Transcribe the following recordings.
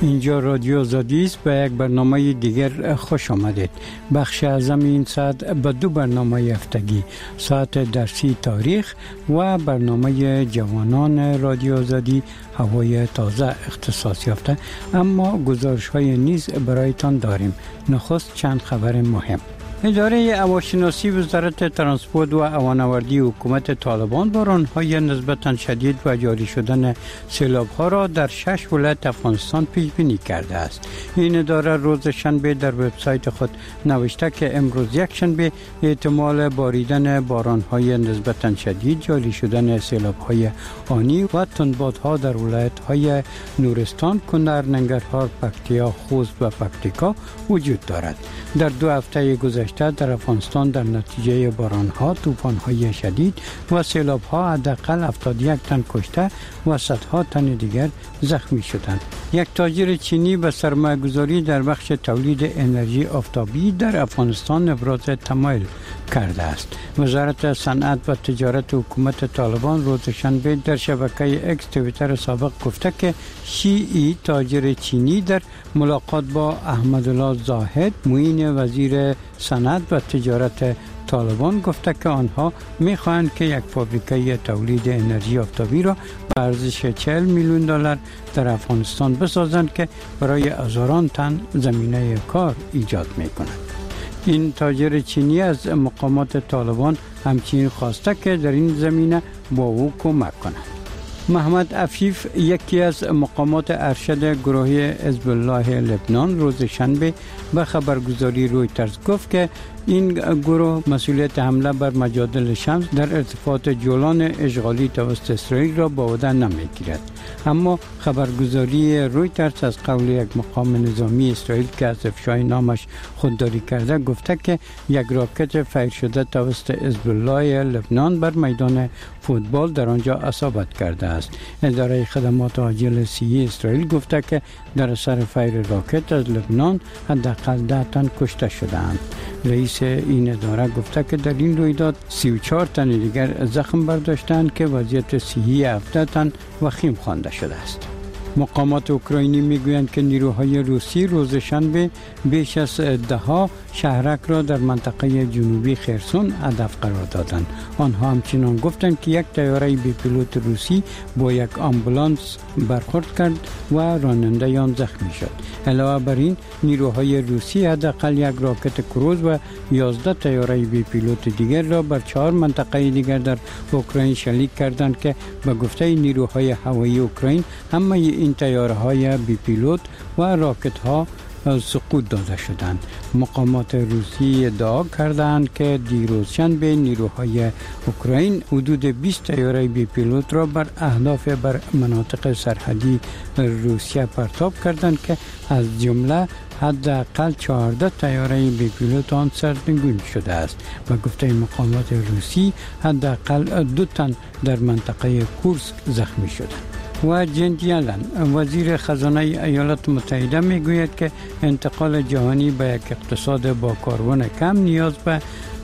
اینجا رادیو آزادی است. به یک برنامه دیگر خوش آمدید. بخش اعظم این ساعت به دو برنامه هفتگی، ساعت درسی تاریخ و برنامه جوانان رادیو آزادی هوای تازه اختصاص یافته، اما گزارش های نیز برایتان داریم. نخست چند خبر مهم. اداره هواشناسی وزارت ترانسپورت و هوانوردی حکومت طالبان باران‌های نسبتاً شدید و جاری شدن سیلاب‌ها را در 6 ولایت افغانستان پیش بینی کرده است. این اداره روز شنبه در وبسایت خود نوشته که امروز یک شنبه احتمال باریدن باران‌های نسبتاً شدید، جاری شدن سیلاب‌های آنی و تندبادها در ولایت‌های نورستان، کنر، ننگرهار، پکتیا، خوست و پکتیکا وجود دارد. در 2 هفته گذشته در افغانستان در نتیجه باران‌ها، طوفان‌های شدید و سیلاب‌ها حداقل 71 تن کشته و صدها تن دیگر زخمی شدند. یک تاجر چینی به سرمایه‌گذاری در بخش تولید انرژی آفتابی در افغانستان ابراز تمایل کرده است. وزارت صنعت و تجارت حکومت طالبان روز شنبه در شبکه اکس توییتر سابق گفته که شیعی تاجر چینی در ملاقات با احمدالله زاهد معین وزیر صنعت و تجارت طالبان گفته که آنها می‌خواهند که یک فابریکه تولید انرژی آفتابی را به ارزش 40 میلیون دلار در افغانستان بسازند که برای هزاران تن زمینه کار ایجاد می‌کند. این تاجر چینی از مقامات طالبان همچنین خواسته که در این زمینه با او کمک کنند. محمد عفیف، یکی از مقامات ارشد گروه حزب الله لبنان، روز شنبه به خبرگزاری رویترز گفت که این گروه مسئولیت حمله بر مجادل شمس در ارتفاعات جولان اشغالی توسط اسرائیل را به عهده نمیگیرد. اما خبرگزاری رویترز از قول یک مقام نظامی اسرائیل که از افشای نامش خودداری کرده گفته که یک راکت فیر شده توسط حزب الله لبنان بر میدان فوتبال در آنجا اصابت کرده است. اداره خدمات عاجل صحی اسرائیل گفته که در اثر فیر راکت از لبنان حداقل 10 تن کشته شدند. رئیس این اداره گفته که در این رویداد 34 تن دیگر زخم برداشتند که وضعیت صحی 17 تن وخیم خوانده شده است. مقامات اوکراینی میگویند که نیروهای روسی روز شنبه بیش از 10 شهرک را در منطقه جنوبی خرسون هدف قرار دادند. آنها همچنین گفتند که یک طیاره بی پیلوت روسی با یک آمبولانس برخورد کرد و راننده آن زخمی شد. علاوه بر این، نیروهای روسی حداقل یک راکت کروز و 11 طیاره بی پیلوت دیگر را بر 4 منطقه دیگر در اوکراین شلیک کردند که به گفته نیروهای هوایی اوکراین همه این طیاره‌های بی پیلوت و راکت‌ها سقوط داده شدند. مقامات روسی ادعا کردند که دیروز شنبه نیروهای اوکراین حدود 20 طیاره بی پیلوت را بر اهداف بر مناطق سرحدی روسیه پرتاب کردند که از جمله حداقل 14 طیاره بی پیلوت آن سرنگون شده است. به گفته مقامات روسی حداقل 2 تن در منطقه کورسک زخمی شدند. و جنت یلن، وزیر خزانه ایالات متحده، میگوید که انتقال جهانی به یک اقتصاد با کاربن کم نیاز به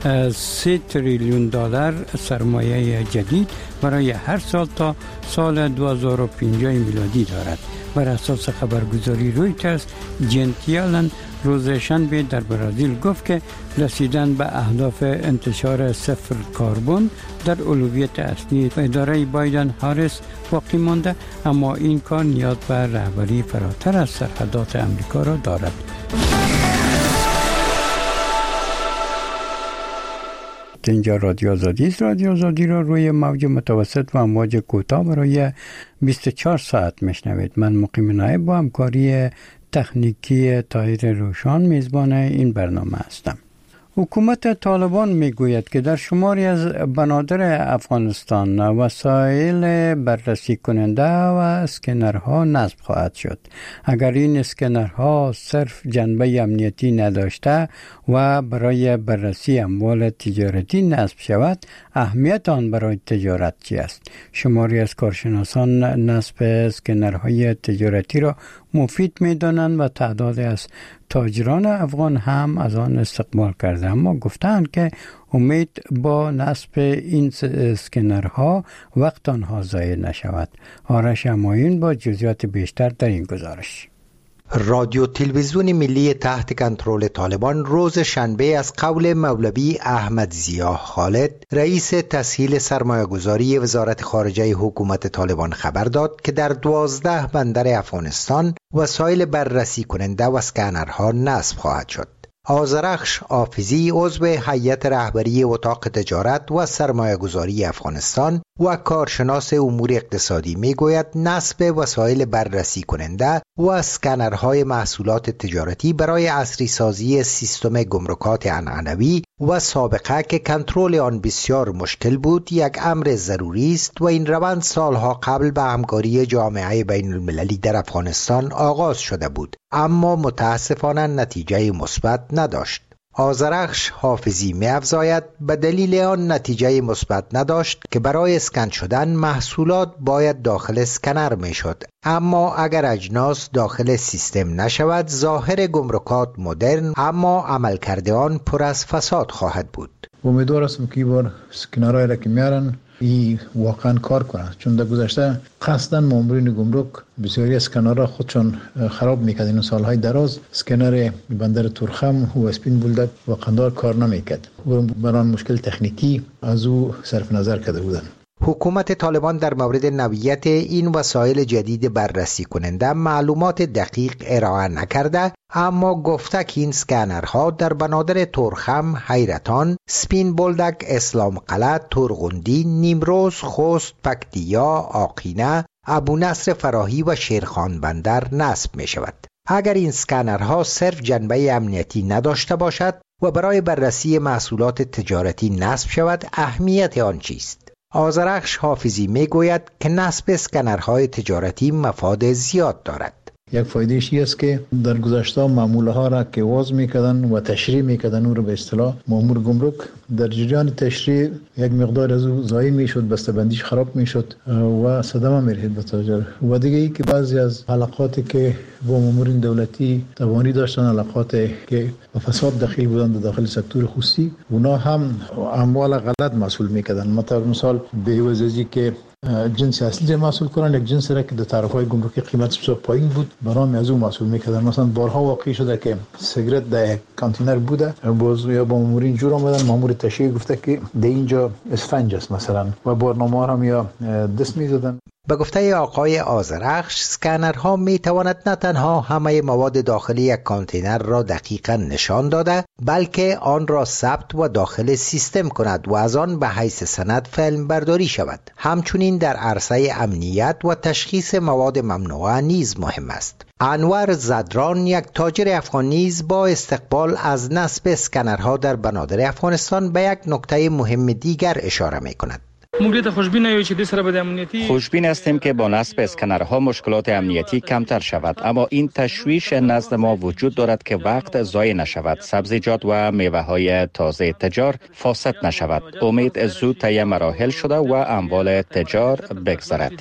3 تریلیون دلار سرمایه جدید برای هر سال تا سال 2050 میلادی دارد. بر اساس خبرگزاری رویترز، جنت یلن روز شنبه در برزیل گفت که رسیدن به اهداف انتشار صفر کربن در اولویت اصلی اداره بایدن هاریس باقی مانده، اما این کار نیاز به رهبری فراتر از سرحدات امریکا را دارد. اینجا رادیو آزادی است. رادیو آزادی را روی موج متوسط و امواج کوتاه برای 24 ساعت میشنوید. من مقیم نایب با همکاری تکنیکی طاهر روشان میزبان این برنامه هستم. حکومت طالبان میگوید که در شماری از بنادر افغانستان وسایل بررسی کننده و اسکنرها نصب خواهد شد. اگر این اسکنرها صرف جنبه امنیتی نداشته و برای بررسی اموال تجارتی نصب شود، اهمیت آن برای تجارت چی است؟ شماری از کارشناسان نصب اسکنرهای تجارتی را مفید می‌دانند و تعداد از تاجران افغان هم از آن استقبال کرده، اما گفتند که امید با نصب این اسکنرها وقت آنها ضایع نشود. آرش همایون با جزئیات بیشتر در این گزارش. رادیو تلویزیون ملی تحت کنترل طالبان روز شنبه از قول مولوی احمد ضیا خالد رئیس تسهیل سرمایه‌گذاری وزارت خارجه حکومت طالبان خبر داد که در 12 بندر افغانستان وسایل بررسی کننده و اسکنرها نصب خواهد شد. آذرخش حافظی عضو هیئت رهبری اتاق تجارت و سرمایه‌گذاری افغانستان و کارشناس امور اقتصادی میگوید نصب وسایل بررسی کننده و اسکنرهای محصولات تجارتی برای عصری سازی سیستم گمرکات عنعنوی و سابقه که کنترل آن بسیار مشکل بود یک امر ضروری است و این روند سالها قبل به همکاری جامعه بین المللی در افغانستان آغاز شده بود، اما متاسفانه نتیجه مثبت نداشت. آذرخش حافظی می‌افزاید به دلیل آن نتیجه مثبت نداشت که برای اسکن شدن محصولات باید داخل اسکنر میشد، اما اگر اجناس داخل سیستم نشود ظاهر گمرکات مدرن اما عملکرد آن پر از فساد خواهد بود. امیدوار هستم که این بار اسکنرهایی را که میارن این واقعا کار کنند، چون در گذشته قصداً مامورین گمرک بسیاری اسکنرها خودشان خراب میکرد. این سالهای دراز اسکنر بندر تورخم و اسپین بولدک و قندار کار نمیکرد و برای مشکل تکنیکی از او صرف نظر کرده بودند. حکومت طالبان در مورد نوعیت این وسایل جدید بررسی کننده معلومات دقیق ارائه نکرده، اما گفته که این اسکنرها در بنادر تورخم، حیرتان، سپین بولدک، اسلام قلعه، تورغندی، نیمروز، خوست، پکتیا، آقینه، ابو نصر فراهی و شیرخان بندر نصب می شود. اگر این اسکنرها صرف جنبه امنیتی نداشته باشد و برای بررسی محصولات تجارتی نصب شود، اهمیت آن چیست؟ آذرخش حافظی میگوید که نصب اسکنرهای تجارتی مفاد زیاد دارد. یک فایدهش است که در گذشته معموله ها را که وضع میکردن و تشریح میکردن اون رو به اصطلاح مامور گمرک در جریان تشریح یک مقدار از او ضایع میشد، بسته‌بندیش خراب میشد و صدمه میرسید به تاجر. و دیگه ای که بعضی از حلقاتی که با مامورین دولتی توانی داشتن، حلقاتی که به فساد داخل بودن داخل سکتور خصوصی، اونا هم اموال غلط مسئول میکردن. مثلا به وجهی که جنس اصلی مسئول کنن، یک جنس را که در طرفهای گمرکی قیمتش بسیار پایین بود برام از اون مسئول میکردن. مثلا بارها واقع شده که سیگرت در کانتینر بوده، باز یا با مامورین جور آمدن، مامور تشریح گفته که در اینجا اسفنج است مثلا و بارنامه هم یا دست میزدن. به گفته آقای آذرخش، اسکنرها می تواند نه تنها همه مواد داخلی یک کانتینر را دقیقاً نشان داده، بلکه آن را ثبت و داخل سیستم کند و از آن به حیث سند فیلم برداری شود. همچنین در عرصه امنیت و تشخیص مواد ممنوعه نیز مهم است. انور زدران، یک تاجر افغان نیز با استقبال از نصب اسکنرها در بنادر افغانستان به یک نکته مهم دیگر اشاره می کند. خوشبین هستیم که با نصب اسکنرها مشکلات امنیتی کمتر شود، اما این تشویش نزد ما وجود دارد که وقت ضایع نشود، سبزیجات و میوه های تازه تجار فاسد نشود. امید زود طی مراحل شده و اموال تجار بگذرد.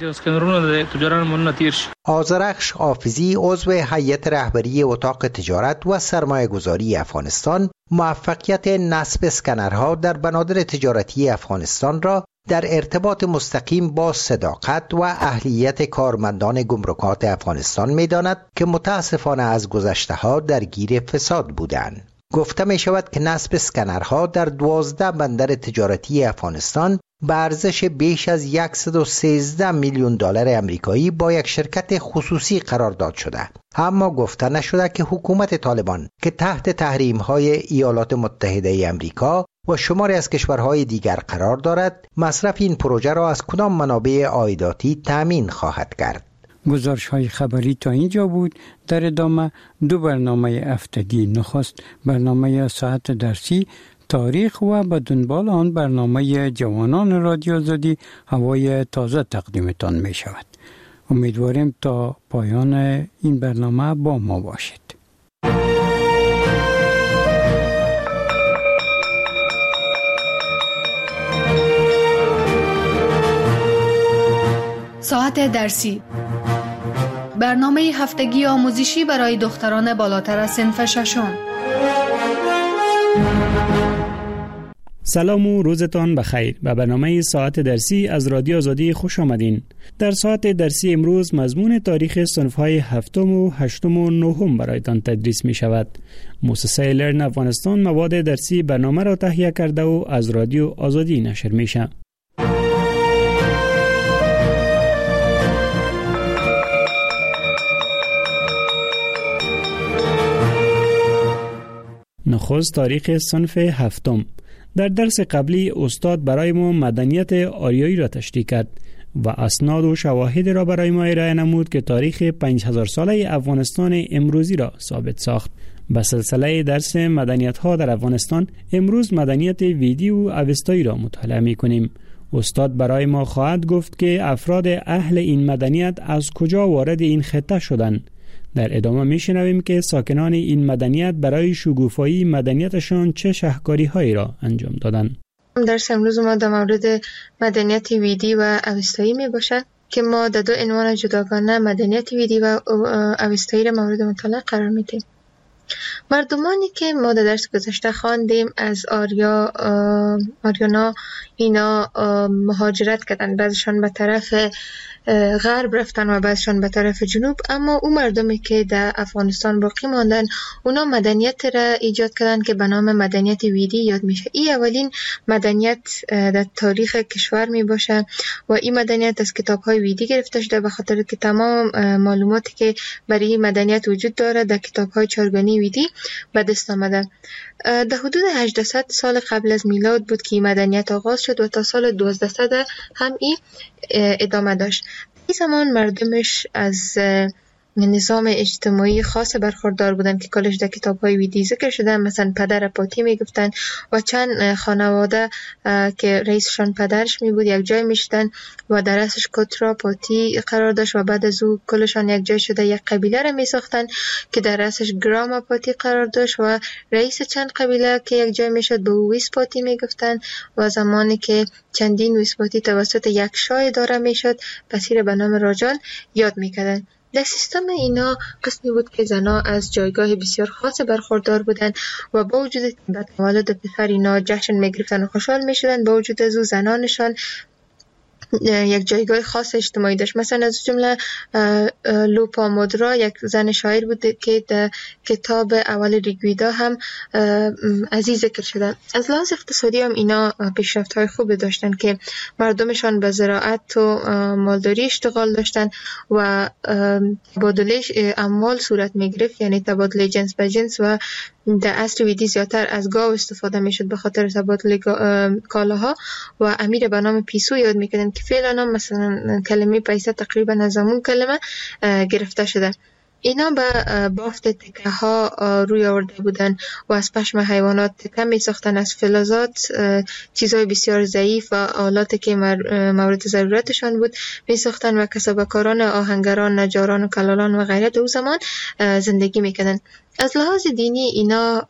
آذرخش حافظی عضو هیئت رهبری اتاق تجارت و سرمایه‌گذاری افغانستان موفقیت نصب اسکنرها در بنادر تجارتی افغانستان را در ارتباط مستقیم با صداقت و اهلیت کارمندان گمرکات افغانستان می‌داند که متاسفانه از گذشته‌ها درگیر فساد بودند. گفته می شود که نصب اسکنرها در 12 بندر تجارتی افغانستان به ارزش بیش از 113 میلیون دلار آمریکایی با یک شرکت خصوصی قرارداد شده، اما گفته نشده که حکومت طالبان که تحت تحریم‌های ایالات متحده آمریکا و شماری از کشورهای دیگر قرار دارد، مصرف این پروژه را از کدام منابع عایداتی تامین خواهد کرد. گزارش‌های خبری تا اینجا بود. در ادامه دو برنامه هفتگی، نخست برنامه ساعت درسی تاریخ و به دنبال آن برنامه جوانان رادیو آزادی هوای تازه تقدیمتان می شود. امیدواریم تا پایان این برنامه با ما باشید. ساعت درسی، برنامه هفتگی آموزشی برای دختران بالاتر از صنف ششم. سلام و روزتان بخیر. به برنامه ساعت درسی از رادیو آزادی خوش آمدین. در ساعت درسی امروز مضمون تاریخ صنف‌های هفتم و هشتم و نهم برایتان تدریس می شود. مؤسسه لرن افغانستان مواد درسی برنامه را تهیه کرده و از رادیو آزادی نشر می شود. نخست تاریخ صنف هفتم. در درس قبلی استاد برای ما مدنیت آریایی را تشریح کرد و اسناد و شواهد را برای ما ارائه نمود که تاریخ 5000 ساله افغانستان امروزی را ثابت ساخت. به سلسله درس مدنیت ها در افغانستان امروز مدنیت ویدی و اوستایی را مطالعه می کنیم. استاد برای ما خواهد گفت که افراد اهل این مدنیت از کجا وارد این خطه شدند. در ادامه میشنویم که ساکنان این مدنیت برای شکوفایی مدنیتشان چه شهکاری‌هایی را انجام دادند. درس امروز ما در مورد مدنیت ویدی و اوستایی می باشد که ما در دو عنوان جداگانه مدنیت ویدی و اوستایی را مورد مطالعه قرار میدیم. مردمانی که ما در درس گذشته خواندیم از آریانا اینا مهاجرت کردن، بعضشان به طرف غرب رفتن و بعضشان به طرف جنوب، اما اون مردمی که در افغانستان باقی ماندن اونا مدنیت را ایجاد کردن که به نام مدنیت ویدی یاد میشه. این اولین مدنیت در تاریخ کشور می باشه و این مدنیت از کتاب های ویدی گرفته شده، به خاطر که تمام معلوماتی که برای این مدنیت وجود داره در کتاب های چارگانی ویدی به دست آمده. در حدود 800 سال قبل از میلاد بود که این مدنیت آغاز شد و تا سال 1200 هم این ادامه داشت. این زمان مردمش از نظام اجتماعی خاص برخوردار بودن که کلش در کتاب‌های ویدی ذکر شده، مثلا پدر پاتی میگفتن و چند خانواده که رئیسشان پدرش می بود یک جای میشدن و در رأسش کترا پاتی قرار داشت و بعد از او کلشان یک جای شده یک قبیله را میساختن که در رأسش گراما پاتی قرار داشت و رئیس چند قبیله که یک جای میشد به او ویس پاتی میگفتن و زمانی که چندین ویس پاتی توسط یک شاه اداره میشد پس را به نام راجال یاد میکردن. در سیستم اینا قسمی بود که زنها از جایگاه بسیار خاص برخوردار بودند و با وجود که تولد پسر اینا جشن میگرفتن و خوشحال میشدن، با وجود از او زنانشان یک جایگاه خاص اجتماعی داشت. مثلا از جمله لوپامودرا یک زن شاعر بود که در کتاب اول ریگویدا هم از این ذکر شده. از لحاظ اقتصادی هم اینا پیشرفت‌های خوب داشتن که مردمشان به زراعت و مالداری اشتغال داشتن و تبادله اموال صورت می‌گرفت، یعنی تبادله جنس به جنس، و در عصر ویدی زیادتر از گاو استفاده میشد به خاطر تبادل کالاها و امیر به نام پیسو یاد میکردن که فعلا مثلا کلمه پیسه تقریبا از همون کلمه گرفته شده. اینا به بافت تکه ها روی آورده بودن و از پشم حیوانات تکه می ساختن، از فلزات چیزهای بسیار ضعیف و آلاتی که مورد ضرورتشان بود می ساختن و کسبکاران آهنگران، نجاران و کلالان و غیره در زمان زندگی می کردن. از لحاظ دینی اینا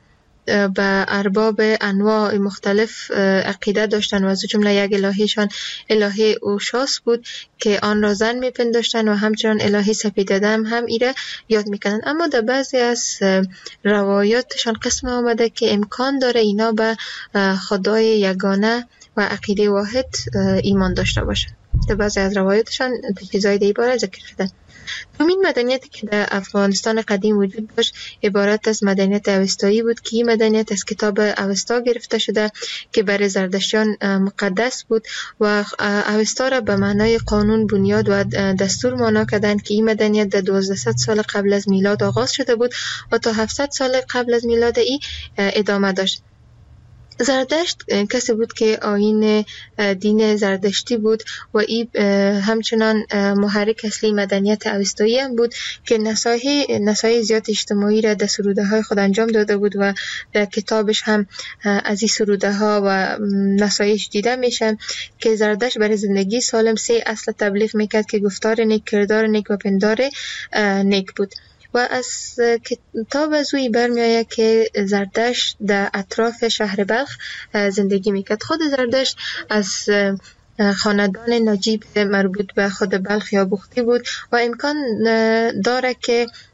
به ارباب انواع مختلف عقیده داشتن و از جمله یک الهیشان الهه اوشاس بود که آن را زن میپنداشتن و همچنان الهه سپیددم هم ایره یاد میکنن. اما در بعضی از روایاتشان قسم آمده که امکان داره اینا به خدای یگانه و عقیده واحد ایمان داشته باشن. در بعضی از روایاتشان چیزای دیگه باره ذکر شده. دومین مدنیتی که در افغانستان قدیم وجود داشت عبارت از مدنیت اوستایی بود که این مدنیت از کتاب اوستا گرفته شده که برای زردشتیان مقدس بود و اوستا را به معنای قانون، بنیاد و دستور معنا کردند که این مدنیت در 1200 سال قبل از میلاد آغاز شده بود و تا 700 سال قبل از میلاد ای ادامه داشت. زردشت کسی بود که آیین دین زردشتی بود و این همچنان محرک اصلی مدنیت اوستایی هم بود که نصایح زیاد اجتماعی را در سروده های خود انجام داده بود و در کتابش هم از این سروده ها و نصایح دیده میشه که زردشت برای زندگی سالم 3 اصل تبلیغ میکرد که گفتار نیک، کردار نیک و پندار نیک بود. و از کتاب از اوی برمیآید که زردشت در اطراف شهر بلخ زندگی میکرد. خود زردشت از خاندان نجیب مربوط به خود بلخ یا بختی بود و امکان داره که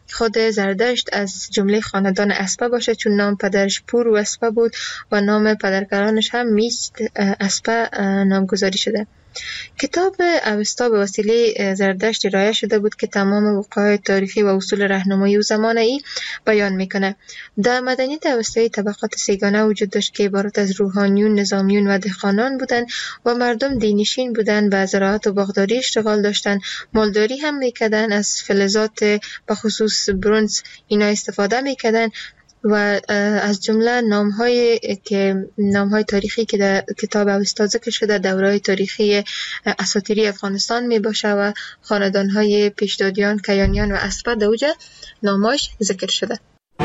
خود زردشت از جمله خاندان اسپه باشه، چون نام پدرش پور و اسپه بود و نام پدرکلانش هم میست اسپه نامگذاری شده. کتاب اوستا به وسیله زردشت ارائه شده بود که تمام وقایع تاریخی و اصول راهنمایی و زمانه‌ای بیان میکنه. در مدنیت اوستایی طبقات سیگانه وجود داشت که عبارت از روحانیون، نظامیون و دهقانان بودند و مردم دینشین بودند، به زراعت و باغداری اشتغال داشتند، مالداری هم میکردند، از فلزات به خصوص برنز اینا استفاده میکردند و از جمله نام‌های تاریخی که در کتاب اوستا ذکر شده دوره‌های تاریخی اساطیری افغانستان می باشه و خاندان‌های پیشدادیان، کیانیان و اسپه در اوجه نام‌هاش ذکر شده.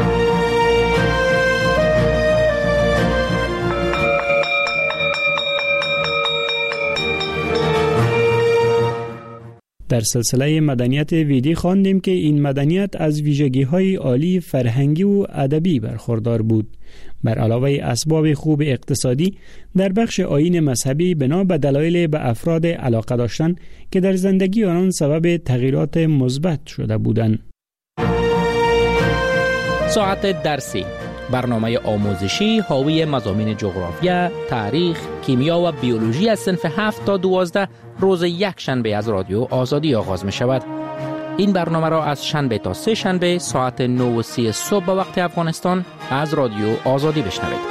در سلسله مدنیت ویدی خواندیم که این مدنیت از ویژگی‌های عالی فرهنگی و ادبی برخوردار بود. بر علاوه اسباب خوب اقتصادی، در بخش آیین مذهبی بنا به دلایل به افراد علاقه داشتن که در زندگی آنان سبب تغییرات مثبت شده بودند. ساعت درسی، برنامه آموزشی حاوی مضامین جغرافیا، تاریخ، کیمیا و بیولوژی از صنف 7 تا 12 روز یک شنبه از رادیو آزادی آغاز می شود. این برنامه را از شنبه تا سه شنبه ساعت 9:30 صبح به وقت افغانستان از رادیو آزادی بشنوید.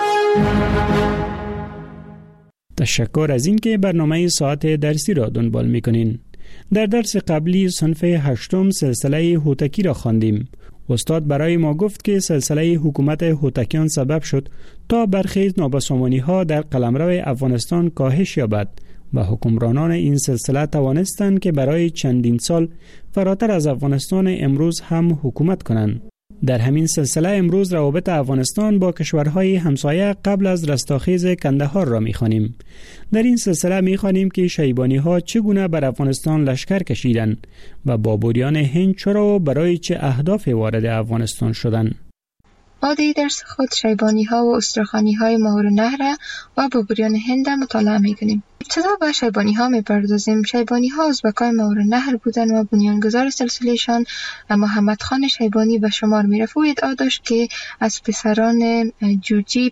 تشکر از اینکه برنامه ساعت درسی را دنبال می‌کنین. در درس قبلی صنف 8 سلسله هوتکی را خواندیم. استاد برای ما گفت که سلسله حکومت هوتکیان سبب شد تا برخی نابسامانی‌ها در قلمرو افغانستان کاهش یابد و حکمرانان این سلسله توانستند که برای چندین سال فراتر از افغانستان امروز هم حکومت کنند. در همین سلسله امروز روابط افغانستان با کشورهای همسایه قبل از رستاخیز کندهار را می‌خوانیم. در این سلسله می‌خوانیم که شیبانی‌ها چگونه بر افغانستان لشکر کشیدند و بابریان هند چرا و برای چه اهداف وارد افغانستان شدند. ما در درس خود شیبانی‌ها و استرخانی‌های ماورالنهر و بابریان هند مطالعه می‌کنیم. ابتدا به شیبانی‌ها می‌پردازیم. شیبانی‌ها ازبکان ماورالنهر بودند و بنیانگذار سلسله‌شان محمد خان شیبانی به شمار می‌رفت و ادعا داشت که از پسران جوجیب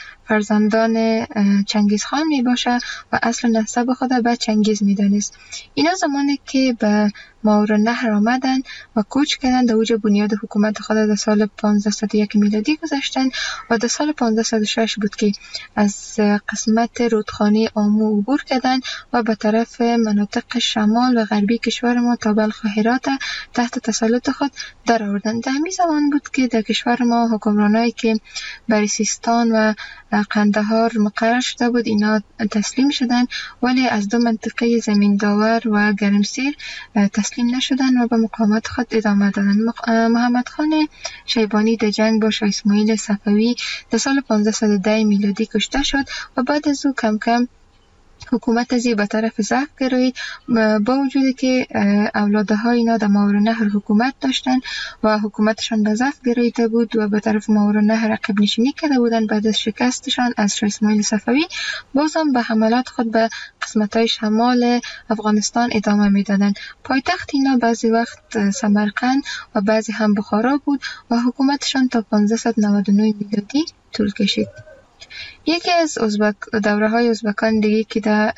فرزندان چنگیز خان میباشه و اصل نسب خود به چنگیز میدانست. اینا زمانی که به ماورالنهر آمدن و کوچ کردن در اوج بنیاد حکومت خود در سال 1501 میلادی گذاشتن و در سال 1506 بود که از قسمت رودخانه آمو عبور کردن و به طرف مناطق شمال و غربی کشور ما تا بلخ و هرات تحت تسلط خود در آوردن. در همین زمان بود که در کشور ما حکمرانایی که بر سیستان و قندهار مقرر شده بود اینا تسلیم شدن، ولی از دو منطقه زمین داور و گرمسیر تسلیم نشدن و به مقاومت خود ادامه دادن. محمد خان شیبانی در جنگ با شاه اسماعیل صفوی در سال 1510 میلادی کشته شد و بعد از او کم کم حکومت ازی به طرف ضعف گرایید، با وجودی که اولادهای اینا در ماورالنهر حکومت داشتن و حکومتشان به ضعف گراییده بود و به طرف ماورالنهر عقب نشینی کرده بودن. بعد از شکستشان از شاه اسماعیل صفوی بازم به حملات خود به قسمت‌های شمال افغانستان ادامه میدادن. پایتخت اینا بعضی وقت سمرقند و بعضی هم بخارا بود و حکومتشان تا 1599 میلادی طول کشید. یکی از دوره‌های ازبکان دیگه که در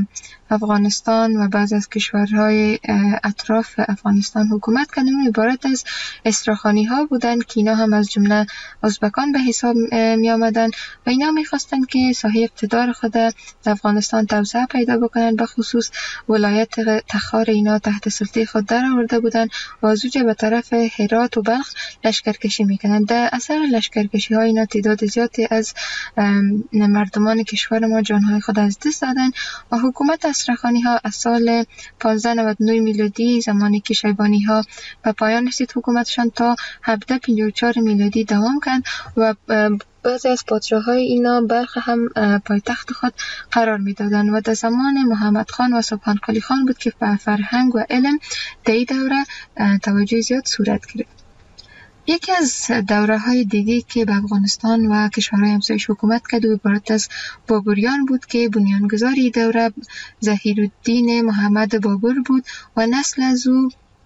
افغانستان و بعض از کشورهای اطراف افغانستان حکومت کردن عبارت از استراخانی‌ها بودند که اینا هم از جمله ازبکان به حساب می آمدن و اینا می خواستند که ساحه اقتدار خود در افغانستان توسعه پیدا بکنند. به خصوص ولایت تخار اینا تحت سلطه خود در آورده بودند و از اونجا به طرف هرات و بلخ لشکرکشی میکنند. در اثر لشکرکشی ها اینا تعداد زیادی از مردمان کشور ما جانهای خود از دست دادن و حکومت استرخانی ها از سال 1599 میلادی زمانی که شیبانی ها به پایان رسید حکومتشان تا 1754 میلادی دوام کرد و بعضی از پادشاه‌های اینا بلخ هم پایتخت خود قرار می‌دادند و در زمان محمد خان و سبحان قلی خان بود که به فرهنگ و علم در این دوره توجه زیاد صورت گرفت. یکی از دوره‌های دیگه که به افغانستان و کشورهای همسایه حکومت کرد عبارت از بابریان بود که بنیانگذار این دوره ظهیرالدین محمد بابر بود و نسل از او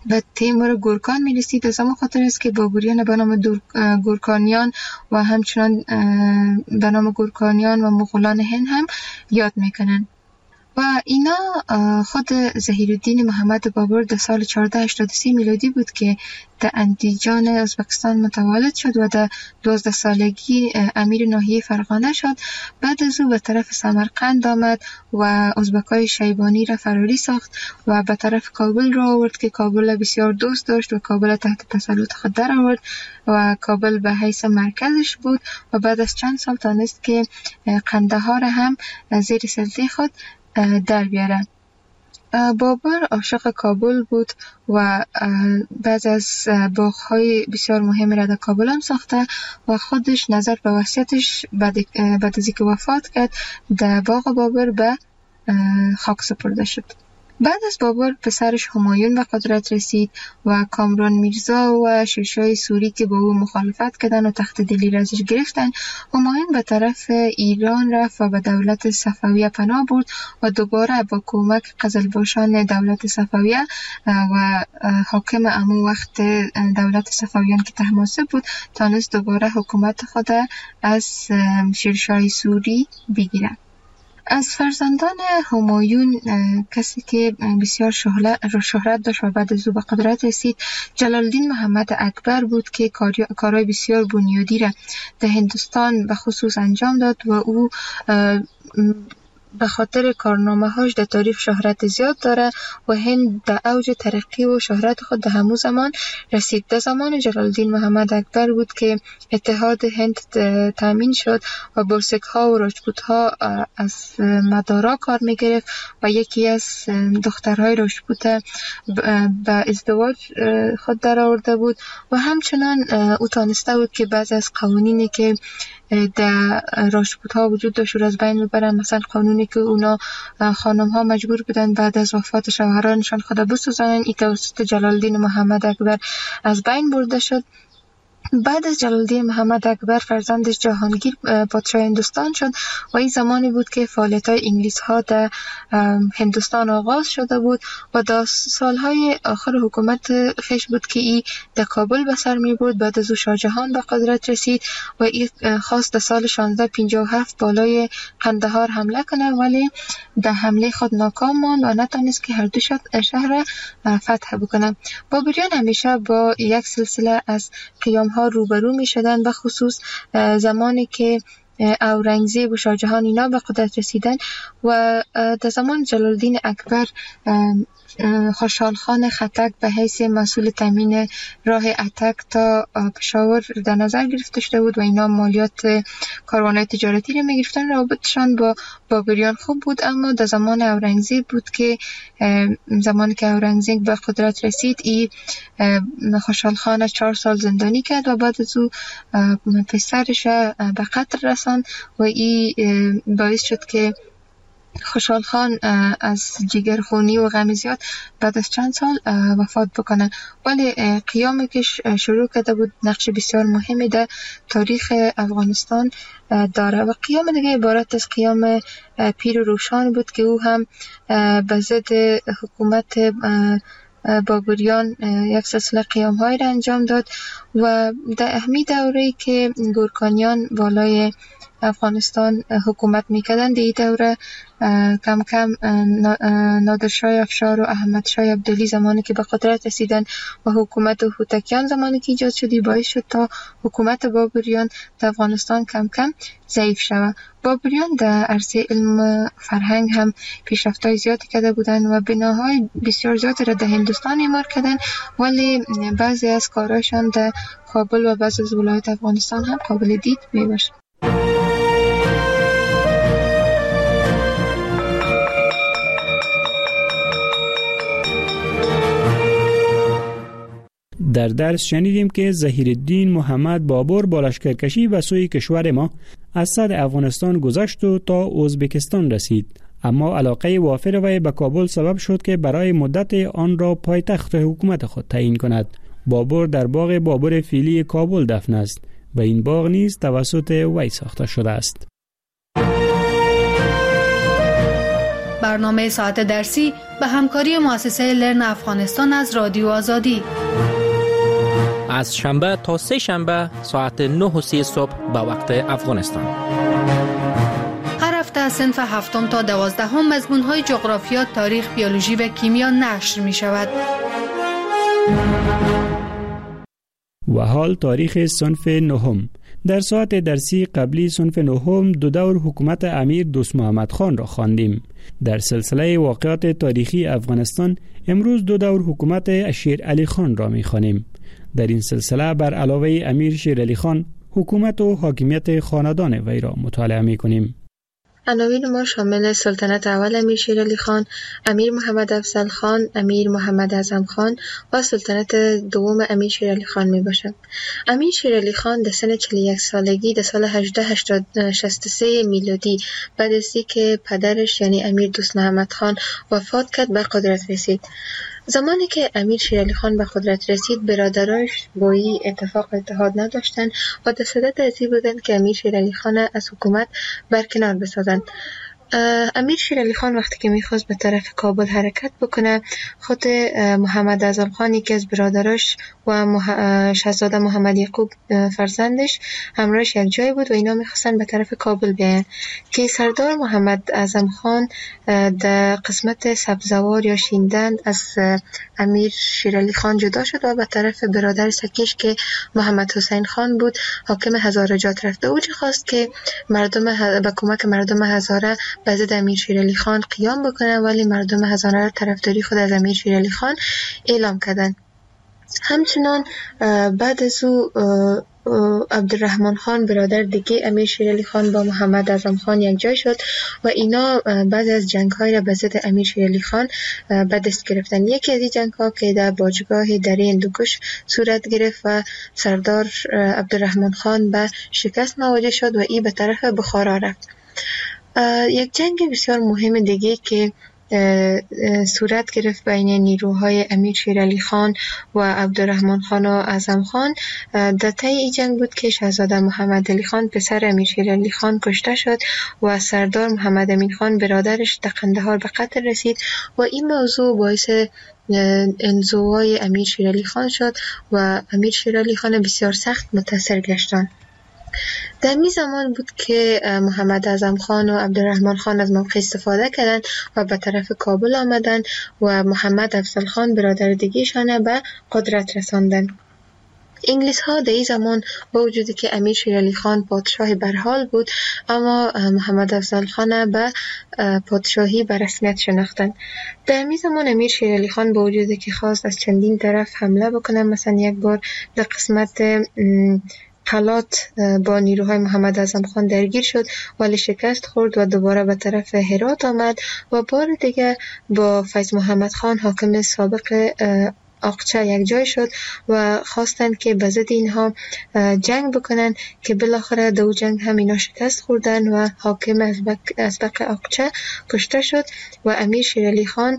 به تیمور گورکان می رسید. از همون خاطر است که بابریان به نام گورکانیان و همچنان به نام گورکانیان و مغولان هند هم یاد میکنن. و اینا خود ظهیرالدین محمد بابر در سال 1483 میلادی بود که در اندیجان ازبکستان متولد شد و در 12 سالگی امیر ناحیه فرغانه شد. بعد از او به طرف سمرقند آمد و ازبکای شیبانی را فراری ساخت و به طرف کابل را آورد که کابل بسیار دوست داشت و کابل تحت تسلط خود در آورد و کابل به حیث مرکزش بود و بعد از چند سال تانست که قندهار هم زیر سلطه خود در بیاره. بابر عاشق کابل بود و بعض از باغ‌های بسیار مهم را در کابل هم ساخته و خودش نظر به وصیتش بعد از اینکه وفات کرد در باغ بابر به خاک سپرده شد. بعد از بابر پسرش همایون به قدرت رسید و کامران میرزا و شیرشاه سوری که با او مخالفت کردن و تخت دلی را ازش گرفتن. همایون به طرف ایران رفت و به دولت صفویه پناه برد و دوباره با کمک قزلباشان دولت صفویه و حاکم امو وقت دولت صفویان که طهماسب بود تانست دوباره حکومت خود از شیرشاه سوری بگیرد. از فرزندان همایون کسی که بسیار شهرت داشت و بعد از او به قدرت رسید جلالالدین محمد اکبر بود که کارهای بسیار بنیادی را در هندوستان به خصوص انجام داد و او به خاطر کارنامه‌هاش در تاریخ شهرت زیاد داره و هند در اوج ترقی و شهرت خود در همون زمان رسید. در زمان جلالالدین محمد اکبر بود که اتحاد هند تامین شد و برسک‌ها و راجپوت‌ها از مدارا کار می‌گرفت و یکی از دخترهای راجپوت به ازدواج خود در آورده بود و همچنان او تانسته بود که بعضی از قوانینی که در راجپوت ها وجود داشت رو از بین ببرن. مثلا قانونی که اونا خانم ها مجبور بودن بعد از وفات شوهرانشان خود بسوزانن، این توسط جلالالدین محمد اکبر از بین برده شد. بعد از جلالالدین محمد اکبر فرزندش جهانگیر پادشاه هندوستان شد و این زمانی بود که فعالیت‌های انگلیس ها در هندوستان آغاز شده بود و در سالهای آخر حکومت خیش بود که این در کابل به سر می برد. بعد از او شاه جهان به قدرت رسید و این خواست در سال 1657 بالای قندهار حمله کنه ولی در حمله خود ناکام ماند و نتونست که هر دو شهر فتح بکنه. بابریان همیشه با یک سلسله از قیام‌ها روبرو می شدن به خصوص زمانی که اورنگزیب و شاه جهان اینا به قدرت رسیدن و در زمان جلالالدین اکبر خوشحال خان خټک به حیث مسئول تامین راه اتک تا پشاور در نظر گرفته شده بود و اینا مالیات کاروان‌های تجارتی رو می‌گرفتن. رابطشان با بابریان خوب بود، اما در زمان اورنگزیب بود که زمانی که اورنگزیب به قدرت رسید این خوشحال خان 4 سال زندانی کرد و بعد از او پسرش به قتل رساند و این باعث شد که خوشحال خان از جگرخونی و غم زیاد بعد از چند سال وفات بکنه. ولی قیامی که شروع کرده بود نقش بسیار مهمی در تاریخ افغانستان داره و قیام دیگه عبارت از قیام پیر روشان بود که او هم به ضد حکومت بابریان یک سلسله قیام‌هایی را انجام داد و در اهمی دوره‌ای که گورکانیان بالای افغانستان حکومت میکردن در این دوره کم کم نادرشاه افشار و احمدشاه عبدلی زمانی که به قدرت رسیدن و حکومت هوتکیان زمانی که ایجاد شدی باعث شد تا حکومت بابریان در افغانستان کم کم ضعیف شود. بابریان در عرصه علم فرهنگ هم پیشرفت‌های زیادی کرده بودند و بناهای بسیار زیادی را در هندوستان اعمار کردند، ولی بعضی از کارهایشان در کابل و بعضی از ولایات افغانستان هم قابل دید میباشد. در درس شنیدیم که ظهیرالدین محمد بابر با لشکرکشی به سوی کشور ما از صد افغانستان گذشت و تا ازبکستان رسید، اما علاقه وافر وی به کابل سبب شد که برای مدت آن را پایتخت حکومت خود تعیین کند. بابر در باغ بابر فیلی کابل دفن است و این باغ نیز توسط وی ساخته شده است. برنامه ساعت درسی به همکاری مؤسسه لرن افغانستان از رادیو آزادی. از شنبه تا سه شنبه ساعت 9:30 صبح به وقت افغانستان. هر هفته از صنف 7 تا 12 مضمون‌های جغرافیا، تاریخ، بیولوژی و کیمیا نشر می شود. و حال تاریخ صنف 9. در ساعت درسی قبلی صنف 9 دو دور حکومت امیر دوست محمد خان را خواندیم. در سلسله واقعات تاریخی افغانستان امروز دو دور حکومت شیر علی خان را می خوانیم. در این سلسله بر علاوه امیر شیر علی خان حکومت و حاکمیت خاندان وی را مطالعه می کنیم. عناوین ما شامل سلطنت اول امیر شیر علی خان، امیر محمد افضل خان، امیر محمد اعظم خان و سلطنت دوم امیر شیر علی خان می باشد. امیر شیر علی خان در سن 41 سالگی در سال 1863 میلادی بعد از اینکه پدرش یعنی امیر دوست محمد خان وفات کرد به قدرت رسید. زمانی که امیر شیر علی خان به قدرت رسید، برادرایش با این اتفاق اتحاد نداشتند و در صدد از این بودند که امیر شیر علی خان از حکومت برکنار بسازند. امیر شیر علی خان وقتی که میخواست به طرف کابل حرکت بکنه، خود محمد اعظم خان یکی از برادراش و شاهزاده محمد یعقوب فرزندش همراهش یک جای بود و اینا میخواستن به طرف کابل بیاین که سردار محمد اعظم خان در قسمت سبزوار یا شیندند از امیر شیر علی خان جدا شد و به طرف برادر سکیش که محمد حسین خان بود حاکم هزارجات رفت. او خواست که به کمک مردم هزاره به ضد امیر شیر علی خان قیام بکنه، ولی مردم هزاره طرفداری خود از امیر شیر علی خان اعلام کردند. همچنان بعد از او عبدالرحمن خان برادر دیگه امیر شیر علی خان با محمد اعظم خان یک جای شد و اینا بعد از جنگ های را به ضد امیر شیر علی خان به دست گرفتن. یکی از این جنگ ها که در باجگاه دره هندوکش صورت گرفت و سردار عبدالرحمن خان به شکست مواجه شد و این به طرف بخارا رفت. یک جنگ بسیار مهم دیگه که صورت گرفت بین نیروهای امیر شیر علی خان و عبدالرحمن خان و اعظم خان در طی این جنگ بود که شاهزاده محمد علی خان پسر امیر شیر علی خان کشته شد و سردار محمد امین خان برادرش در قندهار به قتل رسید و این موضوع باعث انزوای امیر شیر علی خان شد و امیر شیر علی خان بسیار سخت متاثر گشتند. در می زمان بود که محمد اعظم خان و عبدالرحمن خان از موقع استفاده کردند و به طرف کابل آمدند و محمد افضل خان برادر دیگه‌شان به قدرت رساندند. انگلیس ها در این زمان با وجودی که امیر شیر علی خان پادشاه برحال بود، اما محمد افضل خان به پادشاهی به رسمیت شناختند. در این زمان امیر شیر علی خان با وجودی که خواست از چندین طرف حمله بکنه، مثلا یک بار در قسمت حالات با نیروهای محمد اعظم خان درگیر شد ولی شکست خورد و دوباره به طرف هرات آمد و بار دیگه با فیض محمد خان حاکم سابق اقچه یک جای شد و خواستند که به ضد اینها جنگ بکنن که بالاخره دو جنگ هم اینا شکست خوردن و حاکم ازبق اقچه کشته شد و امیر شیر علی خان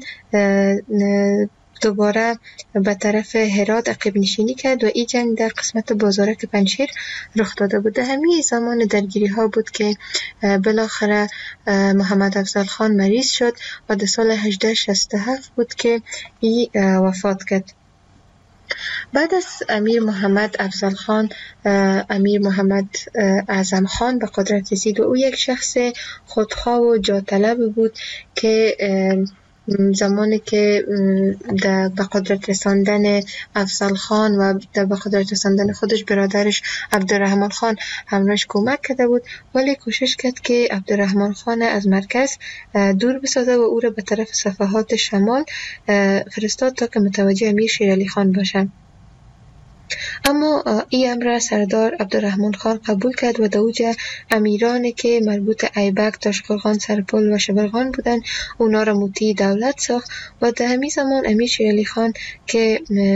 دوباره به طرف هرات عقب نشینی کرد و این جنگ در قسمت بازارک پنجشیر رخ داده بود. همین زمان درگیری ها بود که بالاخره محمد افضل خان مریض شد و در سال 1867 بود که این وفات کرد. بعد از امیر محمد افضل خان امیر محمد اعظم خان به قدرت رسید و او یک شخص خودخواه و جاطلب بود که زمانی که به قدرت رساندن افضل خان و به قدرت رساندن خودش برادرش عبدالرحمن خان همراهش کمک کرده بود، ولی کوشش کرد که عبدالرحمن خان از مرکز دور بسازه و او را به طرف صفحات شمال فرستاد تا که متوجه امیر شیر علی خان باشد. اما این امر سردار عبدالرحمن خان قبول کرد و دوجه امیرانی که مربوط ایبک، تاشقرغان، سرپل و شبرغان بودند اونا را مطیع دولت ساخت و در همین زمان امیر شیر علی خان که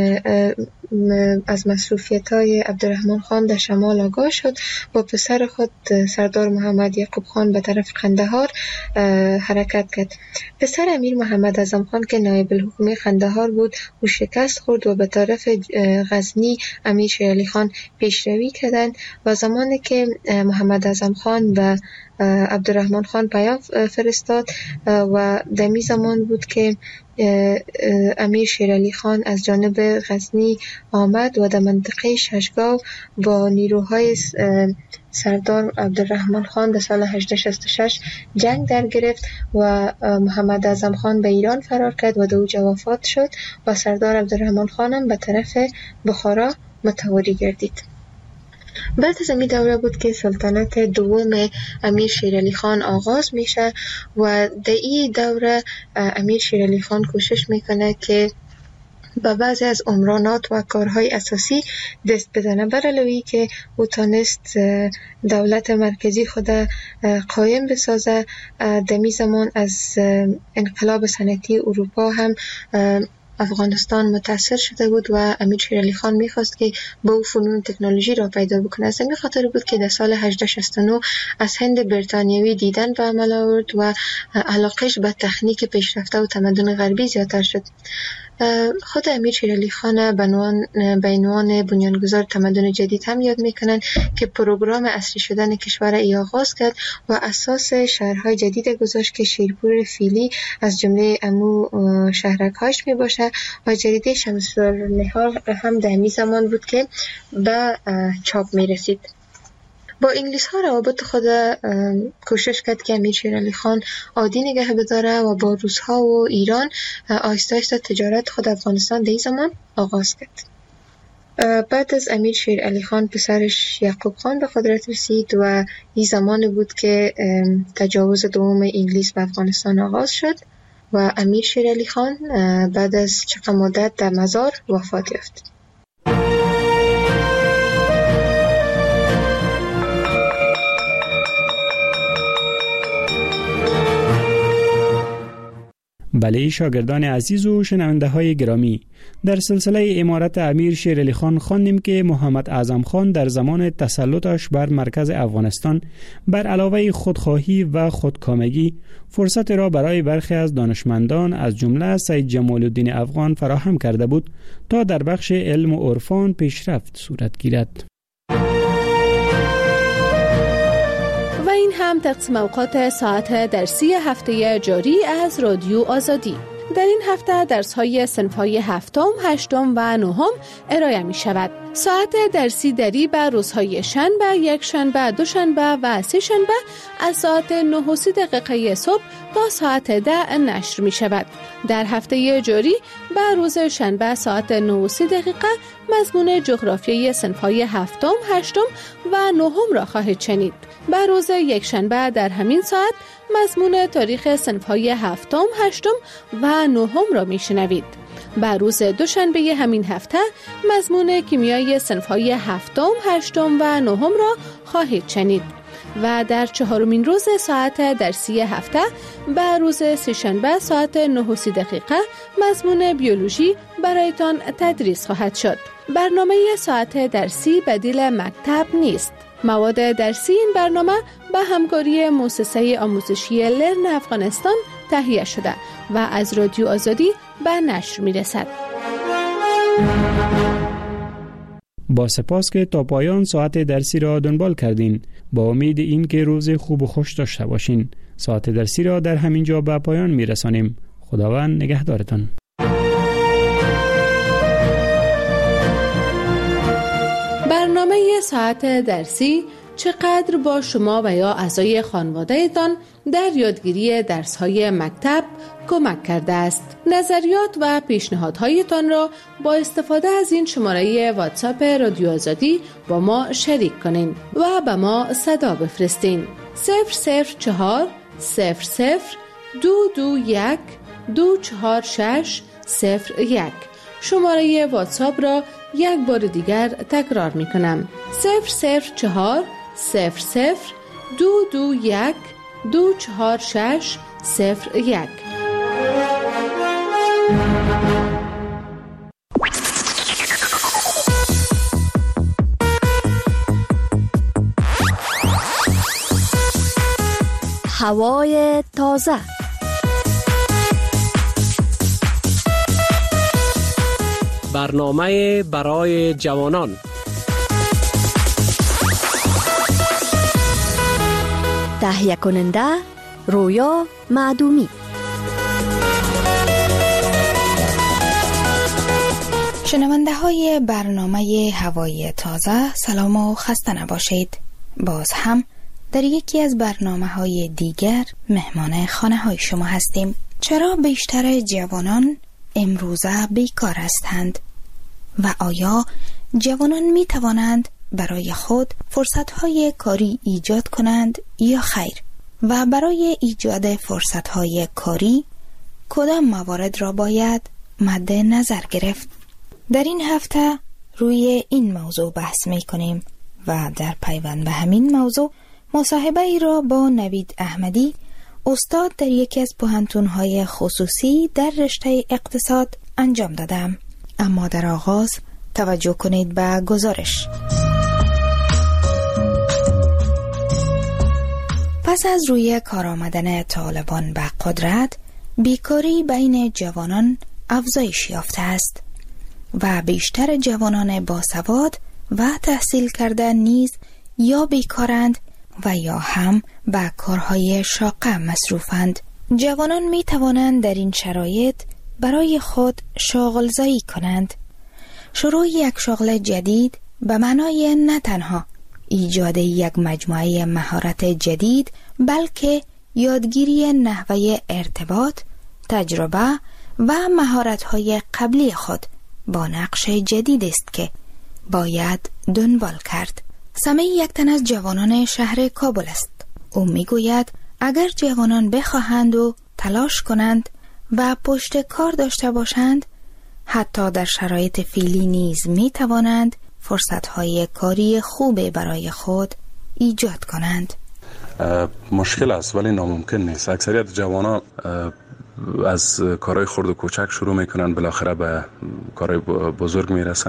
از مصروفیت‌های عبدالرحمن خان در شمال آگاه شد با پسر خود سردار محمد یعقوب خان به طرف قندهار حرکت کرد. پسر امیر محمد اعظم خان که نایب الحکومه قندهار بود او شکست خورد و به طرف غزنی امیر شیر علی خان پیشروی کردند و زمانی که محمد اعظم خان به عبدالرحمن خان پیام فرستاد و در می زمان بود که امیر شیرعلی خان از جانب غزنی آمد و در منطقه ششگاو با نیروهای سردار عبدالرحمن خان در سال 1866 جنگ در گرفت و محمد اعظم خان به ایران فرار کرد و در اوج وفات شد و سردار عبدالرحمن خان هم به طرف بخارا متواری گردید. بعد از این دوره بود که سلطنت دوم امیر شیرعلی خان آغاز میشه و در این دوره امیر شیرعلی خان کوشش میکنه که با بعضی از عمرانات و کارهای اساسی دست بزنه، برعلاوه که او تانست دولت مرکزی خود قایم بسازه. دمی زمان از انقلاب صنعتی اروپا هم افغانستان متاثر شده بود و امیر شیرعلی خان میخواست که با او فنون تکنولوژی را پیدا بکنه. از همین خاطر بود که در سال 1869 از هند بریتانیایی دیدن به عمل آورد و علاقش به تکنیک پیشرفته و تمدن غربی زیادتر شد. خود امیر شیرعلی خان به عنوان بنیانگذار تمدن جدید هم یاد میکنن که پروگرام اصلی شدن کشور ای آغاز کرد و اساس شهرهای جدید گذاشت که شیرپور فیلی از جمله امو شهرک‌هاش می باشه و جریده شمس النهار هم در همین زمان بود که به چاپ می رسید. با انگلیس ها روابط خود کوشش کرد که امیر شیرعلی خان عادی نگه بداره و با روس ها و ایران آهسته آهسته تجارت خود افغانستان در این زمان آغاز کرد. بعد از امیر شیرعلی خان پسرش یعقوب خان به قدرت رسید و این زمان بود که تجاوز دوم انگلیس به افغانستان آغاز شد و امیر شیرعلی خان بعد از چند مدت در مزار وفات یافت. بله شاگردان عزیز و شنونده های گرامی، در سلسله امارت امیر شیرعلی خان خواندیم که محمد اعظم خان در زمان تسلطش بر مرکز افغانستان بر علاوه خودخواهی و خودکامگی فرصت را برای برخی از دانشمندان از جمله سید جمال الدین افغان فراهم کرده بود تا در بخش علم و عرفان پیشرفت صورت گیرد. و این هم تقسیم اوقات ساعت درسی هفته جاری از رادیو آزادی. در این هفته درس‌های صنف‌های هفتم، هشتم و نهم ارائه می‌شود. ساعت درسی دری به روزهای شنبه، یک شنبه، دوشنبه و سه شنبه از ساعت 9:30 صبح تا ساعت 10 نشر می‌شود. در هفته جاری به روز شنبه ساعت 9:30 مضمون جغرافیای صنف‌های هفتم، هشتم و نهم را خواهید شنید. به روز یک شنبه در همین ساعت مضمون تاریخ صنف‌های هفتم، هشتم و نهم را میشنوید. به روز دوشنبه همین هفته مضمون کیمیای صنف‌های هفتم، هشتم و نهم را خواهید شنید. و در چهارمین روز ساعت درسی هفته به روز سه‌شنبه ساعت 9:30 مضمون بیولوژی برایتان تدریس خواهد شد. برنامه ساعت درسی بدیل مکتب نیست. مواد درسی این برنامه به همکاری مؤسسه آموزشی لرن افغانستان تهیه شده و از رادیو آزادی به نشر می‌رسد. با سپاس که تا پایان ساعت درسی را دنبال کردین. با امید این که روز خوب و خوش داشته باشین. ساعت درسی را در همین جا به پایان می‌رسانیم. خداوند نگهدارتان. برنامه ساعت درسی چقدر با شما و یا اعضای خانواده‌تان در یادگیری درس‌های مکتب کمک کرده است. نظریات و پیشنهادهایتان را با استفاده از این شماره واتساپ رادیو آزادی با ما شریک کنین و به ما صدا بفرستین. 004 00 221 246 01. شماره واتساپ را یک بار دیگر تکرار می کنم. 004 00 221 246 01. هوای تازه. برنامه برای جوانان. تهیه کننده رویا معدومی. شنونده های برنامه هوای تازه، سلام و خسته نباشید. باز هم در یکی از برنامه های دیگر مهمان خانه های شما هستیم. چرا بیشتر جوانان امروزه بیکار هستند و آیا جوانان می توانند برای خود فرصت های کاری ایجاد کنند یا خیر؟ و برای ایجاد فرصت های کاری کدام موارد را باید مد نظر گرفت؟ در این هفته روی این موضوع بحث می کنیم و در پیوند به همین موضوع مصاحبه ای را با نوید احمدی، استاد در یکی از پوهنتون‌های خصوصی در رشته اقتصاد انجام دادم. اما در آغاز توجه کنید به گزارش. پس از روی کار آمدن طالبان به قدرت، بیکاری بین جوانان افزایش یافته است و بیشتر جوانان باسواد و تحصیل کرده نیز یا بیکارند و یا هم به کارهای شاقه مصروفند. جوانان می توانند در این شرایط برای خود شاغل‌زایی کنند. شروع یک شغل جدید به معنای نه تنها ایجاد یک مجموعه مهارت جدید، بلکه یادگیری نحوه ارتباط، تجربه و مهارت‌های قبلی خود با نقش جدید است که باید دنبال کرد. سمی یک تن از جوانان شهر کابل است. او میگوید اگر جوانان بخواهند و تلاش کنند و پشت کار داشته باشند، حتی در شرایط فعلی نیز می توانند فرصت‌های کاری خوب برای خود ایجاد کنند. مشکل است ولی ناممکن نیست. اکثریت جوانان از کارهای خرد و کوچک شروع میکنن، بالاخره به کارهای بزرگ میرسن.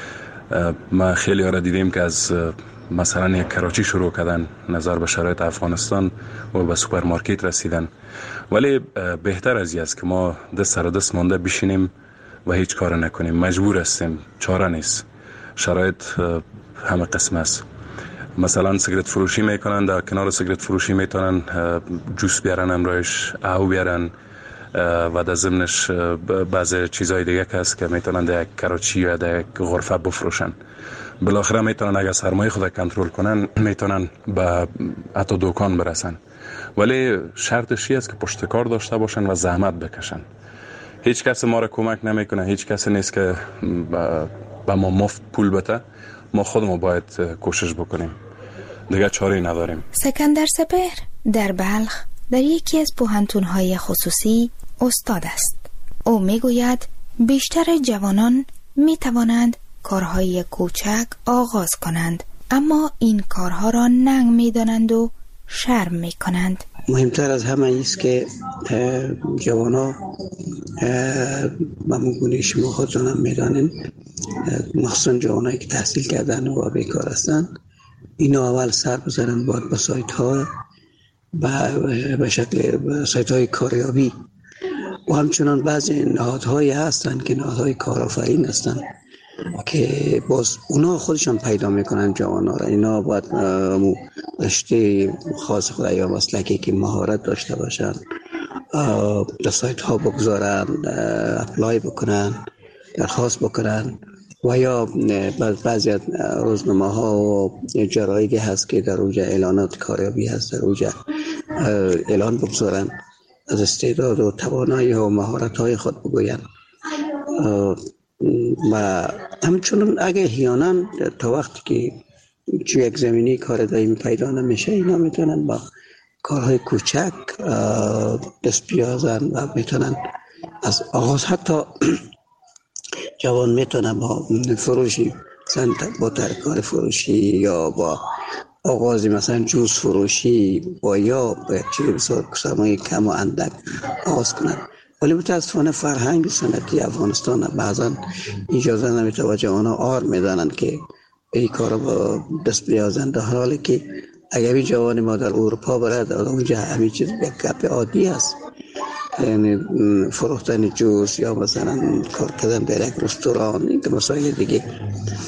ما خیلی ها را دیدیم که از مثلا یک کراچی شروع کردن، نظر به شرایط افغانستان و به سوپرمارکت رسیدن. ولی بهتر از این است که ما دست سر دست مانده بشینیم و هیچ کار نکنیم. مجبور هستیم، چاره نیست. شرایط همه قسم است. مثلا سیگرت فروشی میکنن، در کنار سیگرت فروشی میتونن جوس بیارن، امرایش او بیارن و در ضمنش بعضی چیزهای دیگه که هست که میتونن در یک کراچی یا در یک غرفه بفروشن. بالاخره میتونن اگر سرمایه خود کنترل کنن میتونن به حتی دکان برسن. ولی شرطش است که پشت کار داشته باشن و زحمت بکشن. هیچ کس ما را کمک نمیکنه، هیچ کس نیست که به ما مفت پول بده. ما خودمون باید کوشش بکنیم، دیگه چاره‌ای نداریم. سکندر سپهر در بلخ در یکی از پوهنتون‌های خصوصی استاد است. او میگوید بیشتر جوانان میتوانند کارهای کوچک آغاز کنند، اما این کارها را ننگ میدانند و شرم میکنند. مهمتر از همه است که جوانا بمونگونه شما خودتون هم میدانین، مخصوصا جوانایی که تحصیل کردن و بیکار هستند، اینا اول سر بزنن باید به سایت ها به شکل سایت های کاریابی و همچنان بعضی نهادهایی هستن که نهادهای کارآفرین هستن که باز اونا خودشان پیدا میکنن جوانا را. اینا باید رشته خاص خود یا مسلکی که مهارت داشته باشن در سایت ها بگذارن، اپلای بکنن، درخواست بکنن و یا بعضی از روزنامه ها و جرایدی هست که در اونجا اعلانات کاریابی هست، در اونجا اعلان بگذارن، از استعداد و توانایی و مهارت های خود بگوین. و همچنان اگه احیانا تا وقتی که توی یک زمینی کار دائمی پیدا نمیشه، اینا میتونن با کارهای کوچک دست بیازن و میتونن از آغاز، حتی جوان میتونن با فروشی مثلا با ترکار فروشی یا با آغازی مثلا جوس فروشی با یا با یک چیز بسیار سرمایه کم و اندک آغاز کنن. ولی متاسفانه فرهنگ سنتی افغانستان بعضا اجازه نمیده و جوانا آر میدانن که این کار با دست بیازن، در حالی که اگر این جوان ما در اروپا برد اونجا همین چیز یک گپ عادی است، یعنی فروختن جوس یا مثلا کار کردن در یک رستوران، این که مسائل دیگه.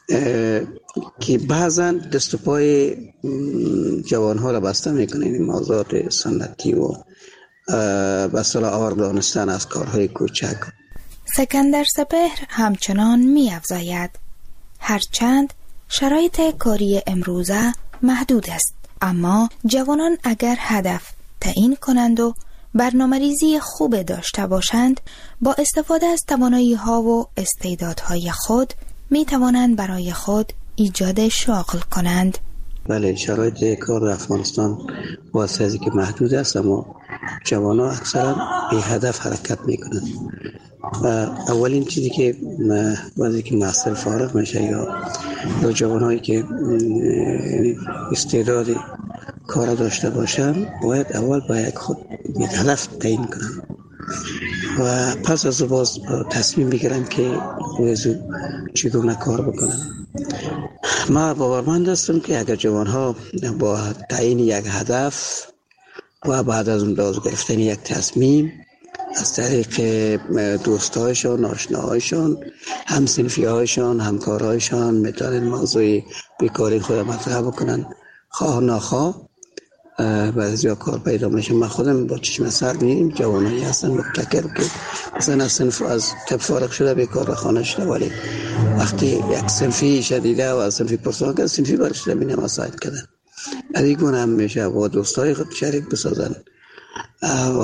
که بعضا دست و پای جوان ها را بسته میکنه، این موضوعات سنتی و به اصطلاح آوردانستن از کارهای کوچک. سکندر سپهر همچنان می افزاید هرچند شرایط کاری امروزه محدود است، اما جوانان اگر هدف تعیین کنند و برنامه‌ریزی خوب داشته باشند، با استفاده از توانایی‌ها و استعدادهای خود می توانند برای خود ایجاد شغل کنند. بله، شرایط کار در افغانستان واسه ازی که محدود است، اما جوانان اکثرا به هدف حرکت میکنند. اولین چیزی که وقتی که محصل فارغ میشه یا جوانایی که استعداد کار داشته باشن، باید اول باید خود یک هدف تعیین کنن و پس از باز تصمیم بگیرن که چگونه کار بکنن. ما باورمند هستم که اگر جوانها با تعیین یک هدف و بعد از اون باز گرفتن یک تصمیم از طریق دوستایشان، آشناهایشان، همسنفیهایشان، همکارهایشان میتونن موضوع بیکاری خود مطرح بکنن، خواه ناخواه بعضی کار پیدا میشه. من خودم با چشم سر میبینم جوانایی هستن مبتکر که مثلا از صنف از طب فارغ شده بیکار خانه شده، ولی وقتی یک صنفی شدیده و از صنفی پرسان که صنفی برش شده بینه مساعد کردن ادی گونه هم میشه با دوستای خود شریک بسازن و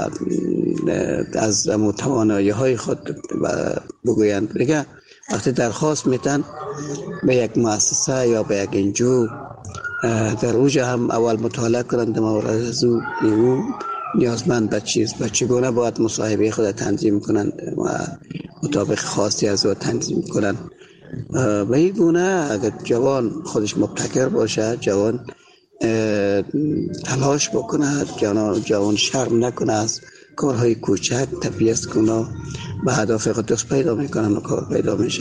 از توانایی های خود بگویند. دیگه وقتی درخواست میتن به یک مؤسسه یا به یک انجو، در اوجه هم اول مطالعه کنند مورد از او نیازمند به چگونه باید مصاحبه خود تنظیم کنند و مطابق خواستی از او تنظیم کنند. به این گونه اگر جوان خودش مبتکر باشه، جوان تلاش بکنه، جوان شرم نکنه از کارهای کوچک، تبعیض کنه، به هدف خود دست پیدا میکنن و کار پیدا میشه.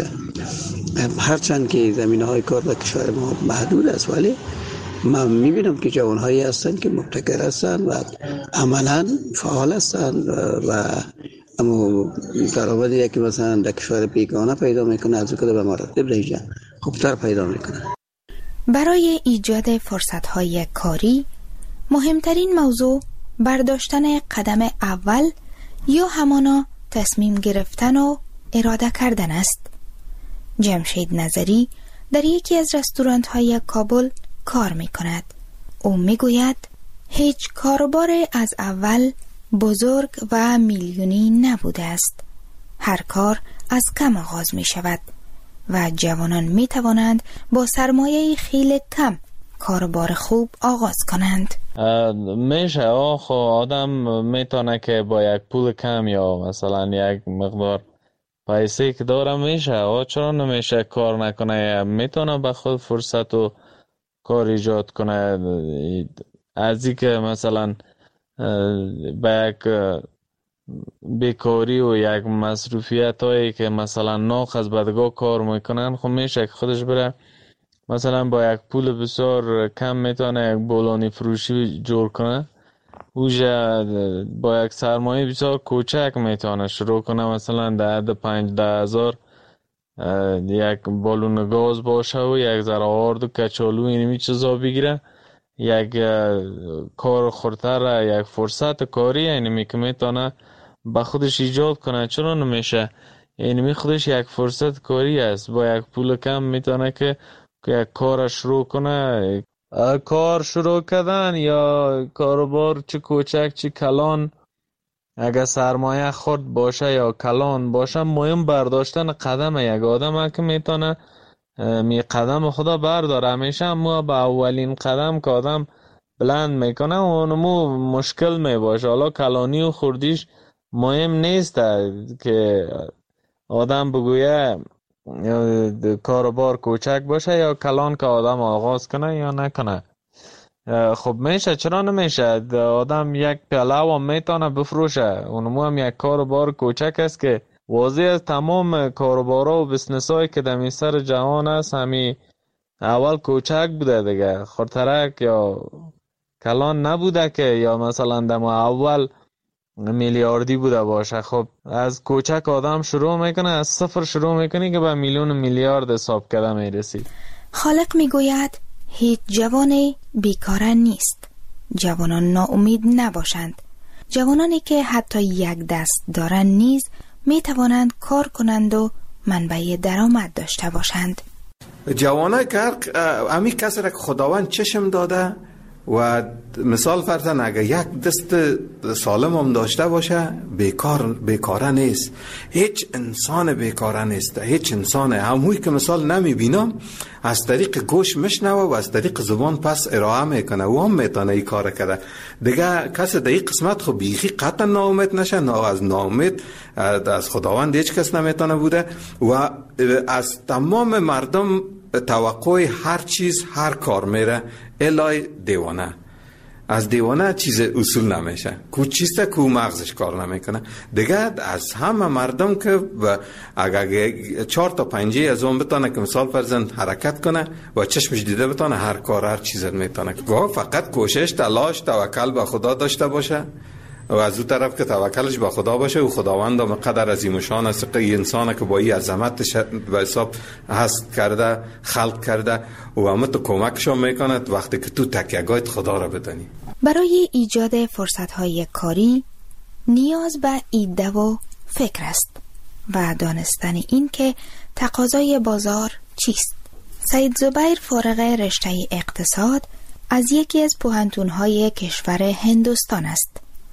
هرچند که زمینه های کار در کشور ما محدود است، ولی من میبینم که جوان هایی هستن که مبتکر هستن و عملا فعال هستن و اما درآمد یکی مثلا در کشور بیگانه پیدا میکنه از کده به مراتب دیگه خوبتر پیدا میکنه. برای ایجاد فرصت‌های کاری مهمترین موضوع برداشتن قدم اول یا همانا تصمیم گرفتن و اراده کردن است. جمشید نظری در یکی از رستوران‌های کابل کار می‌کند. او می‌گوید هیچ کاروبار از اول بزرگ و میلیونی نبوده است. هر کار از کم آغاز می‌شود و جوانان می توانند با سرمایه خیلی کم کاروبار خوب آغاز کنند. میشه آدم میتونه که با یک پول کم یا مثلا یک مقدار پیسه که داره میشه، چرا نمیشه کار نکنه؟ میتونه به خود فرصت و کار ایجاد کنه. از این که مثلا به یک بیکاری و یک مصروفیت هایی که مثلا ناخذ بدگاه کار میکنن، خب میشه که خودش بره مثلا با یک پول بسیار کم میتونه یک بولانی فروشی جور کنه. اوجه با یک سرمایه بسیار کوچک میتونه شروع کنه، مثلا ده 5,000 یک بالون گاز باشه و یک ذره آرد و کچالو اینمی چیزا بگیره، یک کار خورتر، یک فرصت کاری اینمی که میتونه با خودش ایجاد کنه. چرا نمیشه؟ اینمی خودش یک فرصت کاری است، با یک پول کم میتونه که یک کار شروع کنه. کار شروع کردن یا کاروبار چه کوچک چه کلان، اگر سرمایه خرد باشه یا کلان باشه، مهم برداشتن قدم یک آدم که میتونه می قدم خدا برداره. همیشه ما با اولین قدم که آدم بلند میکنه اونمو مشکل میباشه. حالا کلانی و خردیش مهم نیست که آدم بگویه کاروبار کوچک باشه یا کلان که آدم آغاز کنه یا نکنه. خب میشه، چرا نمیشه؟ آدم یک پیاله هم میتونه بفروشه، اونمو هم یک کاروبار کوچک است که واضح از تمام کاروبارا و بسنس هایی که در سر جهان است همین اول کوچک بوده دیگه، خورترک یا کلان نبوده که، یا مثلا در اول میلیاردی بوده باشه. خب از کوچک آدم شروع میکنه، از صفر شروع میکنه که به میلیون میلیارد حساب کرده میرسید. خالق میگوید هیچ جوانی بیکاره نیست. جوانان ناامید نباشند. جوانانی که حتی یک دست دارند نیز می توانند کار کنند و منبع درآمد داشته باشند. جوانای که امی کسی را که خداوند چشم داده و مثال فرضاً اگر یک دست سالم هم داشته باشه بیکاره نیست. هیچ انسان بیکاره نیست. هیچ انسان هموی که مثال نمی بینم از طریق گوش میشنوه و از طریق زبان پس ارائه میکنه و هم میتونه ای کار کرده. دیگه کسی در این قسمت خب بیخی قطعا ناامید نشه. از ناامید از خداوند هیچ کس نمیتونه بوده و از تمام مردم توقع هر چیز هر کار میره الای دیوانه. از دیوانه چیز اصول نمیشه. کو چیسته کو مغزش کار نمیکنه. دیگه از همه مردم که اگر 4 تا 5 از اون بتونه که مثال فرزند حرکت کنه و چشمش دیده بتونه هر کار هر چیز میتونه. گاه فقط کوشش تلاش توکل به خدا داشته باشه و از اون طرف که توکلش به خدا باشه و خداوند هم قدر عظیم و شان است که انسان که با این عظمتش به حساب هست کرده خلق کرده و همه تو کمکش هم میکنه وقتی که تو تکیه‌گاهت خدا را بدانی. برای ایجاد فرصت‌های کاری نیاز به ایده و فکر است و دانستن این که تقاضای بازار چیست. سید زبیر فارغ رشته اقتصاد از یکی از پوهنتون‌های کشور هندوستان است.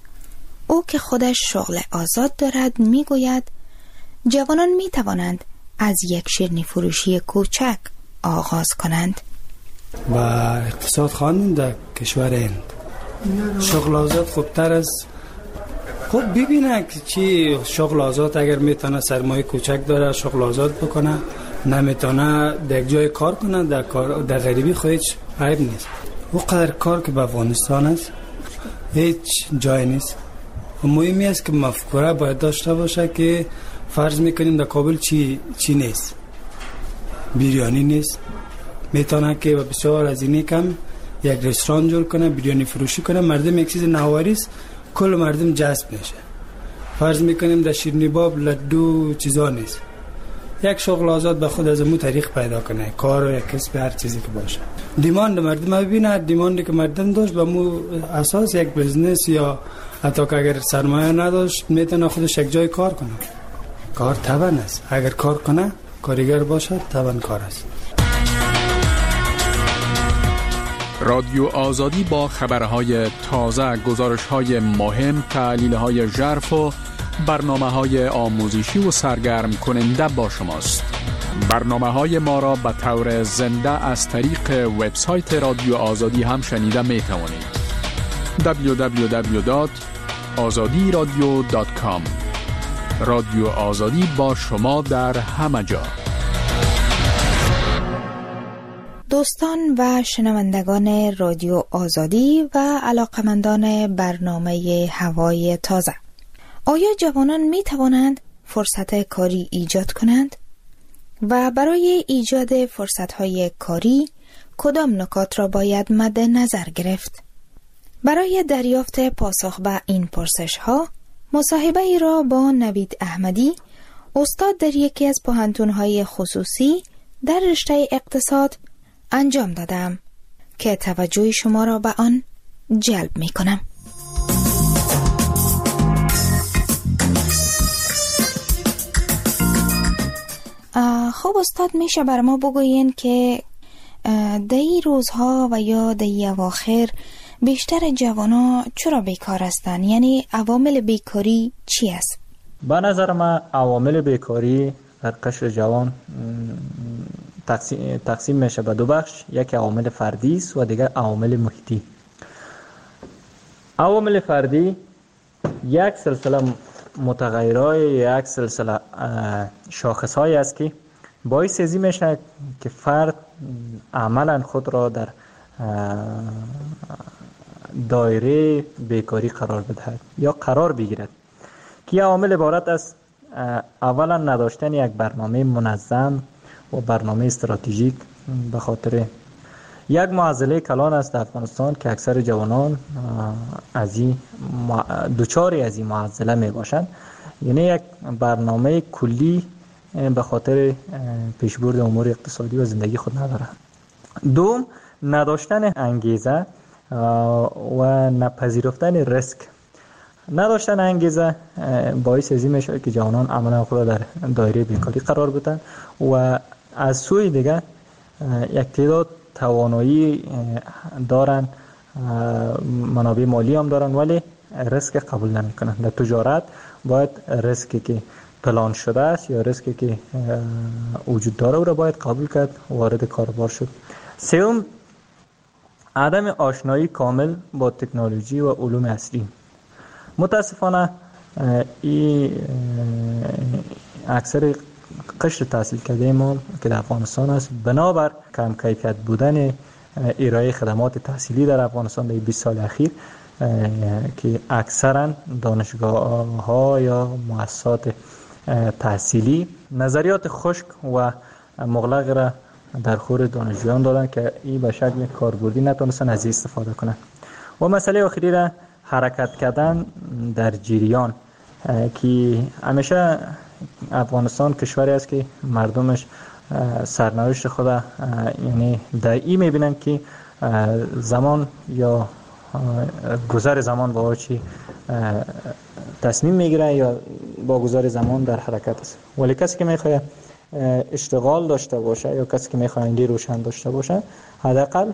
او که خودش شغل آزاد دارد میگوید جوانان می توانند از یک شیرینی فروشی کوچک آغاز کنند. و اقتصاد خواندن در کشور هند شغل آزاد خوبتر از خب ببینه که چی شغل آزاد اگر میتونه سرمایه کوچک داره شغل آزاد بکنه، نمیتونه در جای کار کنه در غریبی خودش عیب نیست. او قدر کار که به افغانستان است هیچ جای نیست. مهمی است که مفکوره باید داشته باشه که فرض میکنیم در کابل چی نیست، بیریانی نیست، میتونه که بسیار از اینی کم یک رستوران جور کنه، بیریانی فروشی کنه، مردم یک چیز نوآوریست کل مردم جذب میشه. فرض میکنیم در شیرینی باب لدو چیزا نیست، یک شغل آزاد به خود از امو طریق پیدا کنه، کار و یک کسب هر چیزی که باشه. دیماند مردم ببینه، دیماندی که مردم داشت به مو اساس یک بزنس یا حتی که اگر سرمایه نداشت میتونه خودش یک جای کار کنه. کار توان است، اگر کار کنه کارگر باشه توان کار است. رادیو آزادی با خبرهای تازه، گزارش‌های مهم، تحلیل‌های ژرف و برنامه‌های آموزشی و سرگرم کننده با شماست. برنامه‌های ما را به طور زنده از طریق وبسایت رادیو آزادی هم شنیده می‌توانید. www.azadiradio.com. رادیو آزادی با شما در همه جا. دوستان و شنوندگان رادیو آزادی و علاقمندان برنامه هوای تازه، آیا جوانان می توانند فرصت کاری ایجاد کنند؟ و برای ایجاد فرصت‌های کاری کدام نکات را باید مد نظر گرفت؟ برای دریافت پاسخ به این پرسش‌ها مصاحبه ای را با نوید احمدی، استاد در یکی از پوهنتون‌های خصوصی در رشته اقتصاد انجام دادم که توجه شما را به آن جلب می کنم. خب استاد، میشه بر ما بگوین که در این روزها و یا در این اواخر بیشتر جوانا چرا بیکار هستند؟ یعنی عوامل بیکاری چی است؟ به نظر من عوامل بیکاری در قشر جوان تقسیم میشه به دو بخش، یک عوامل فردی است و دیگر عوامل محیطی. عوامل فردی یک سلسله متغیرهای، یک سلسله شاخصهایی است که باعث ازی میشه که فرد عملا خود را در دایره بیکاری قرار بدهد یا قرار بگیرد، که عوامل عبارت است اولا نداشتن یک برنامه منظم و برنامه استراتژیک به خاطر یک معضله کلان است در افغانستان که اکثر جوانان از این دوچاری از این معضله می باشند. یعنی یک برنامه کلی به خاطر پیشبرد امور اقتصادی و زندگی خود ندارند. دوم، نداشتن انگیزه و نپذیرفتن ریسک. نداشتن انگیزه باعث ازی میشه که جوانان عملا خود در دایره بیکاری قرار بدن و از سوی دیگه یک تعداد توانایی دارن، منابع مالی هم دارن ولی ریسک قبول نمیکنن. در تجارت باید ریسکی که پلان شده است یا ریسکی که وجود داره او را باید قبول کرد، وارد کاروبار شد. سوم، عدم آشنایی کامل با تکنولوژی و علوم عصری. متاسفانه اکثر قشر تحصیل کرده ما که در افغانستان است بنابر کم کیفیت بودن ارائه خدمات تحصیلی در افغانستان در 20 سال اخیر که اکثرا دانشگاه ها یا مؤسسات تحصیلی نظریات خشک و مغلق را در خور دانشجویان دادن که این به شکل کاربردی نتونستن از این استفاده کنن. و مسئله آخری را حرکت کردن در جریان که همیشه افغانستان کشوری است که مردمش سرنوشت خود یعنی در این میبینن که زمان یا گذر زمان با چی تصمیم میگیره یا با گذر زمان در حرکت است. ولی کسی که میخواد اشتغال داشته باشه یا کسی که میخواد ایندی روشن داشته باشه حداقل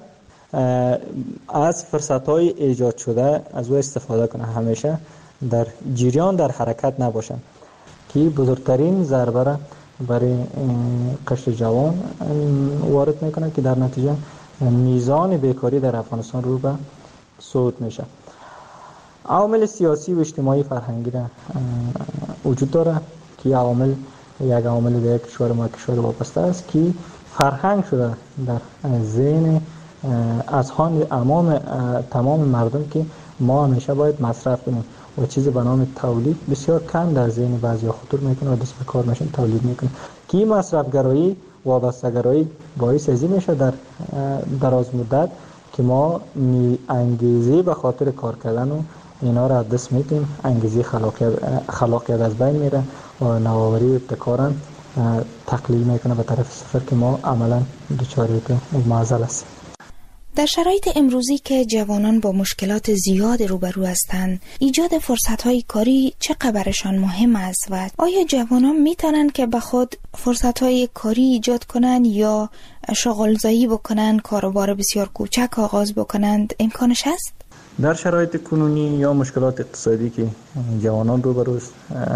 از فرصت‌های ایجاد شده از او استفاده کنه، همیشه در جریان در حرکت نباشن که بزرگترین ضربه را برای قشر جوان وارد میکنه که در نتیجه میزان بیکاری در افغانستان رو به صعود میشه. عوامل سیاسی و اجتماعی فرهنگی را وجود داره که عوامل یک عامل دیگر کشور ما کشور وابسته است که فرهنگ شده در ذهن اذهان تمام مردم که ما همیشه باید مصرف کنیم و چیزی به نام تولید بسیار کم در ذهن بعضیا خطور میکنه و دست به کار میشن تولید میکنه که این مصرفگرایی وابسته‌گرایی باعث ازی میشه در دراز مدت که ما انگیزه به خاطر کار کردن و اینا را دست میدیم، انگیزه خلاقیت از بین میره و نوآوری و ابتکار تقلیل میکنه به طرف صفر که ما عملا دچار معضل است. در شرایط امروزی که جوانان با مشکلات زیاد روبرو هستند، ایجاد فرصت‌های کاری چقدر برشان مهم است و آیا جوانان میتونن که به خود فرصت‌های کاری ایجاد کنند یا شغل‌زایی بکنند، کاروبار بسیار کوچک آغاز بکنند؟ امکانش هست؟ در شرایط کنونی یا مشکلات اقتصادی که جوانان روبرو است،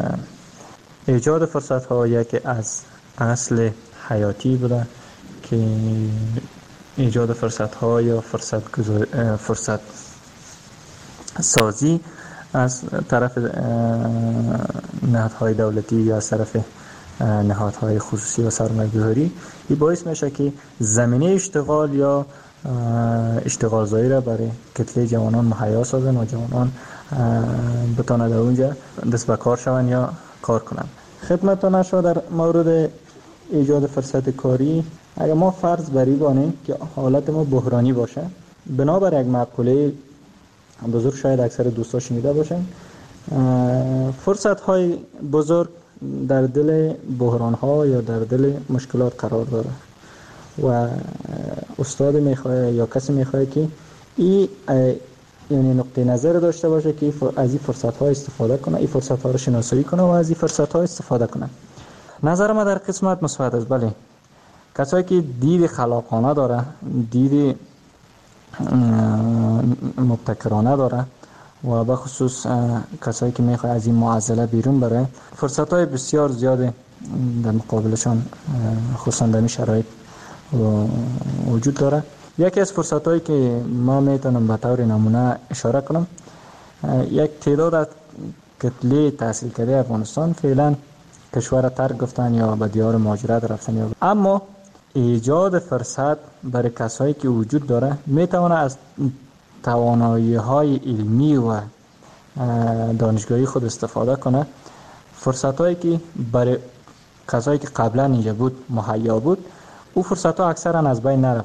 ایجاد فرصت‌ها یکی از اصل حیاتی بوده که ایجاد فرصت‌ها یا فرصت سازی از طرف نهادهای دولتی یا از طرف نهادهای خصوصی و سرمایه‌گذاری این باعث میشه که زمینه اشتغال یا اشتغال زایی را برای کتله جوانان مهیا سازن و جوانان بتوانند در اونجا دست به کار شوند یا کار کنند. خدمتتان شد در مورد ایجاد فرصت کاری، اگر ما فرض بری بانیم که حالت ما بحرانی باشه، بنابر یک مقوله بزرگ شاید اکثر دوستا شنیده باشن، فرصت های بزرگ در دل بحران ها یا در دل مشکلات قرار داره و استاد میخواه یا کسی میخواه که این یعنی نقطه نظر داشته باشه که از این فرصت ها استفاده کنه، این فرصت ها رو شناسایی کنه و از این فرصت ها استفاده کنه. نظر ما در قسمت مثبت است. بله، کسایی که دید خلاقانه داره، دید مبتکرانه داره و به خصوص کسایی که میخواد از این معضله بیرون بره، فرصت‌های بسیار زیاد در مقابلشان خصوصا در این شرایط وجود داره. یکی از فرصت‌هایی که ما میتونم به طور نمونه اشاره کنم، یک تعداد از کتله تحصیل کرده افغانستان فعلا کشور ترک گفتن یا به دیار مهاجرت رفتن، یا اما ایجاد فرصت برای کسایی که وجود داره میتونه از توانایی‌های علمی و دانشگاهی خود استفاده کنه. فرصت‌هایی که برای کسایی که قبلا اینجا بود مهیا بود، او فرصت‌ها اکثرا از بین نرفتن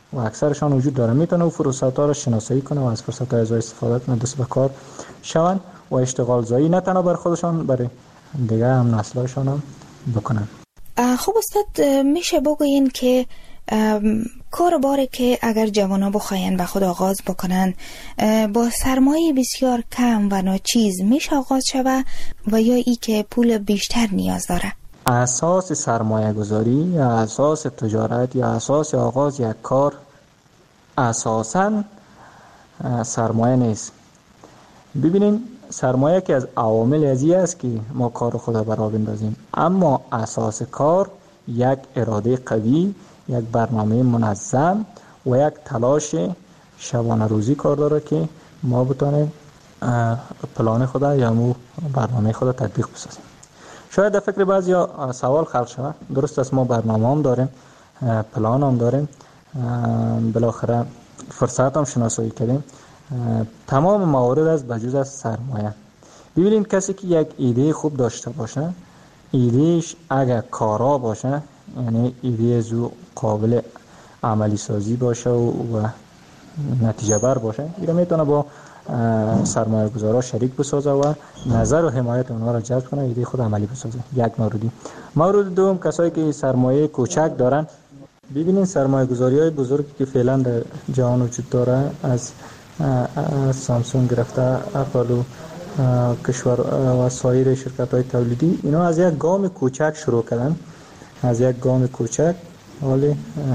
و اکثرشان وجود داره. میتونه او فرصت‌ها را شناسایی کنه و از فرصت‌های ازای استفاده کنه، دست به کار شوند و اشتغال زایی نه تنها بر خودشان، برای دیگه هم نسل‌هاشان هم بکنن. خب استاد میشه بگوین که کار باری که اگر جوانا بخواین به خود آغاز بکنن با سرمایه بسیار کم و ناچیز میشه آغاز شود و یا ای که پول بیشتر نیاز داره؟ اساس سرمایه گذاری یا اساس تجارت یا اساس آغاز یک کار اساساً سرمایه نیست. ببینین سرمایه که از عوامل ازی است که ما کار خود برا بندازیم، اما اساس کار یک اراده قوی، یک برنامه منظم و یک تلاش شبانه روزی کار داره که ما بتونیم پلان خود یا مو برنامه خود تطبیق بسازیم. شاید در فکر بعضی سوال خلق شود، درست است ما برنامه هم داریم، پلان هم داریم، بالاخره فرصت هم شناسایی کردیم، تمام موارد از بجز از سرمایه. ببینید کسی که یک ایده خوب داشته باشه، ایدهش اگر کارا باشه، یعنی ایده زو قابل عملی سازی باشه و نتیجه بر باشه، اینا میتونه با سرمایه گذارا شریک بسازه و نظر و حمایت اونها را جذب کنه، ایده خود عملی بسازه. یک موردی. مورد دوم، کسایی که سرمایه کوچک دارن، ببینین سرمایه گذاری های بزرگی که فعلا در جهان وجود داره، از سامسونگ گرفته، اپل و کشور و سایر شرکت های تولیدی، اینا از یک گام کوچک شروع کردن، از یک گام کوچک حالی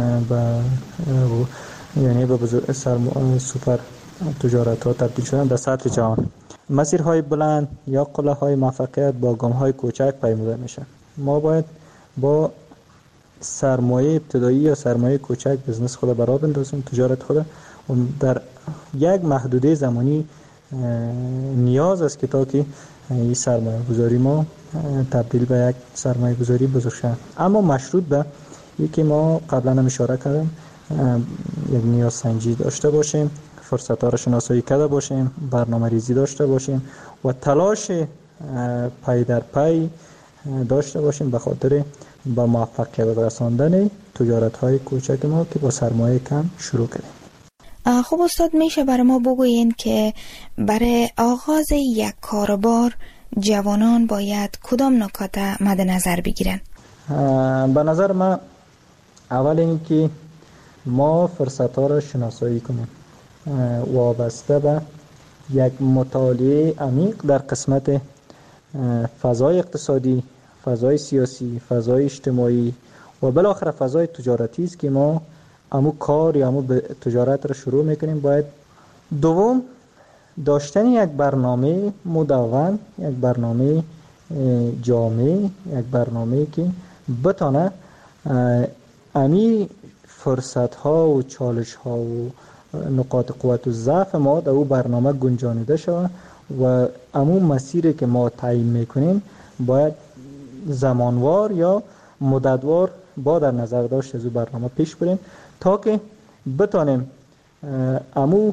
یعنی به سوپر تجارت ها تبدیل شدن در سطح جهان. مسیرهای بلند یا قله های موفقیت با گام های کوچک پیموده میشه. ما باید با سرمایه ابتدایی یا سرمایه کوچک بزنس خود برا بندازیم، تجارت خود در یک محدوده زمانی نیاز است که تا که این سرمایه گذاری ما تبدیل به یک سرمایه گذاری بزرگ شد، اما مشروط به یکی ما قبلا هم اشاره کردم، یک نیاز سنجی داشته باشیم، فرصت ها را شناسایی کرده باشیم، برنامه ریزی داشته باشیم و تلاش پای در پای داشته باشیم به خاطر با موفقیت رساندن تجارت های کوچک ما که با سرمایه کم شروع کردیم. خب استاد میشه برای ما بگوین که برای آغاز یک کاروبار جوانان باید کدام نکات مد نظر بگیرن؟ به نظر من اول این که ما فرصت ها را شناسایی کنیم، وابسته به یک مطالعه عمیق در قسمت فضای اقتصادی، فضای سیاسی، فضای اجتماعی و بالاخره فضای تجارتی است که ما امو کار یا امو تجارت را شروع میکنیم. باید دوم داشتن یک برنامه مدون، یک برنامه جامع، یک برنامه که بتانه امی فرصت ها و چالش ها و نقاط قوت و ضعف ما در او برنامه گنجانیده شود و امو مسیری که ما تعیین میکنیم باید زمانوار یا مدتوار با در نظر داشت از او برنامه پیش بریم تا که بتانیم امو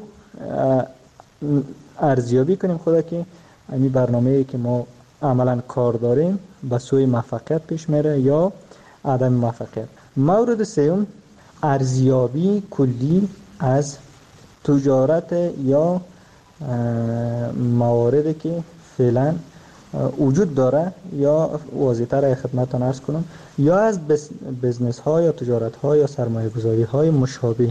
ارزیابی کنیم خدا که امی برنامه‌ای که ما عملا کار داریم به سوی موفقیت پیش میره یا عدم موفقیت. مورد سوم ارزیابی کلی از تجارت یا مواردی که فعلا وجود داره یا واضح‌تر را خدمتتان عرض کنم، یا از بزنس ها یا تجارت ها یا سرمایه گذاری های مشابه.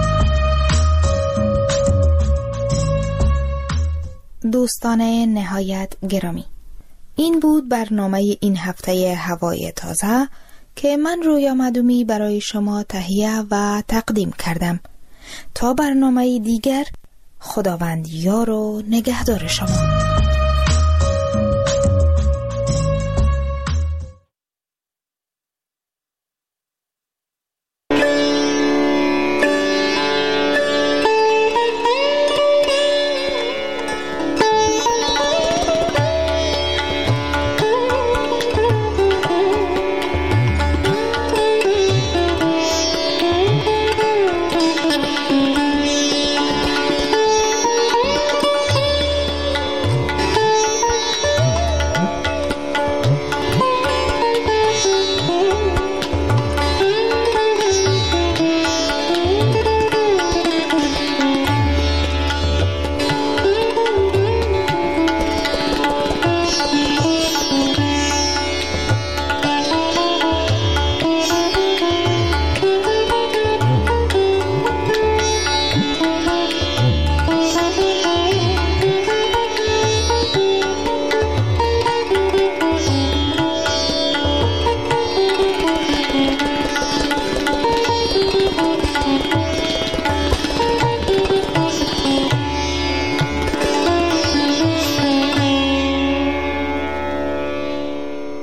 دوستان نهایت گرامی، این بود برنامه این هفته هوای تازه که من رویا معدومی برای شما تهیه و تقدیم کردم. تا برنامه دیگر، خداوند یار و نگهدار شما.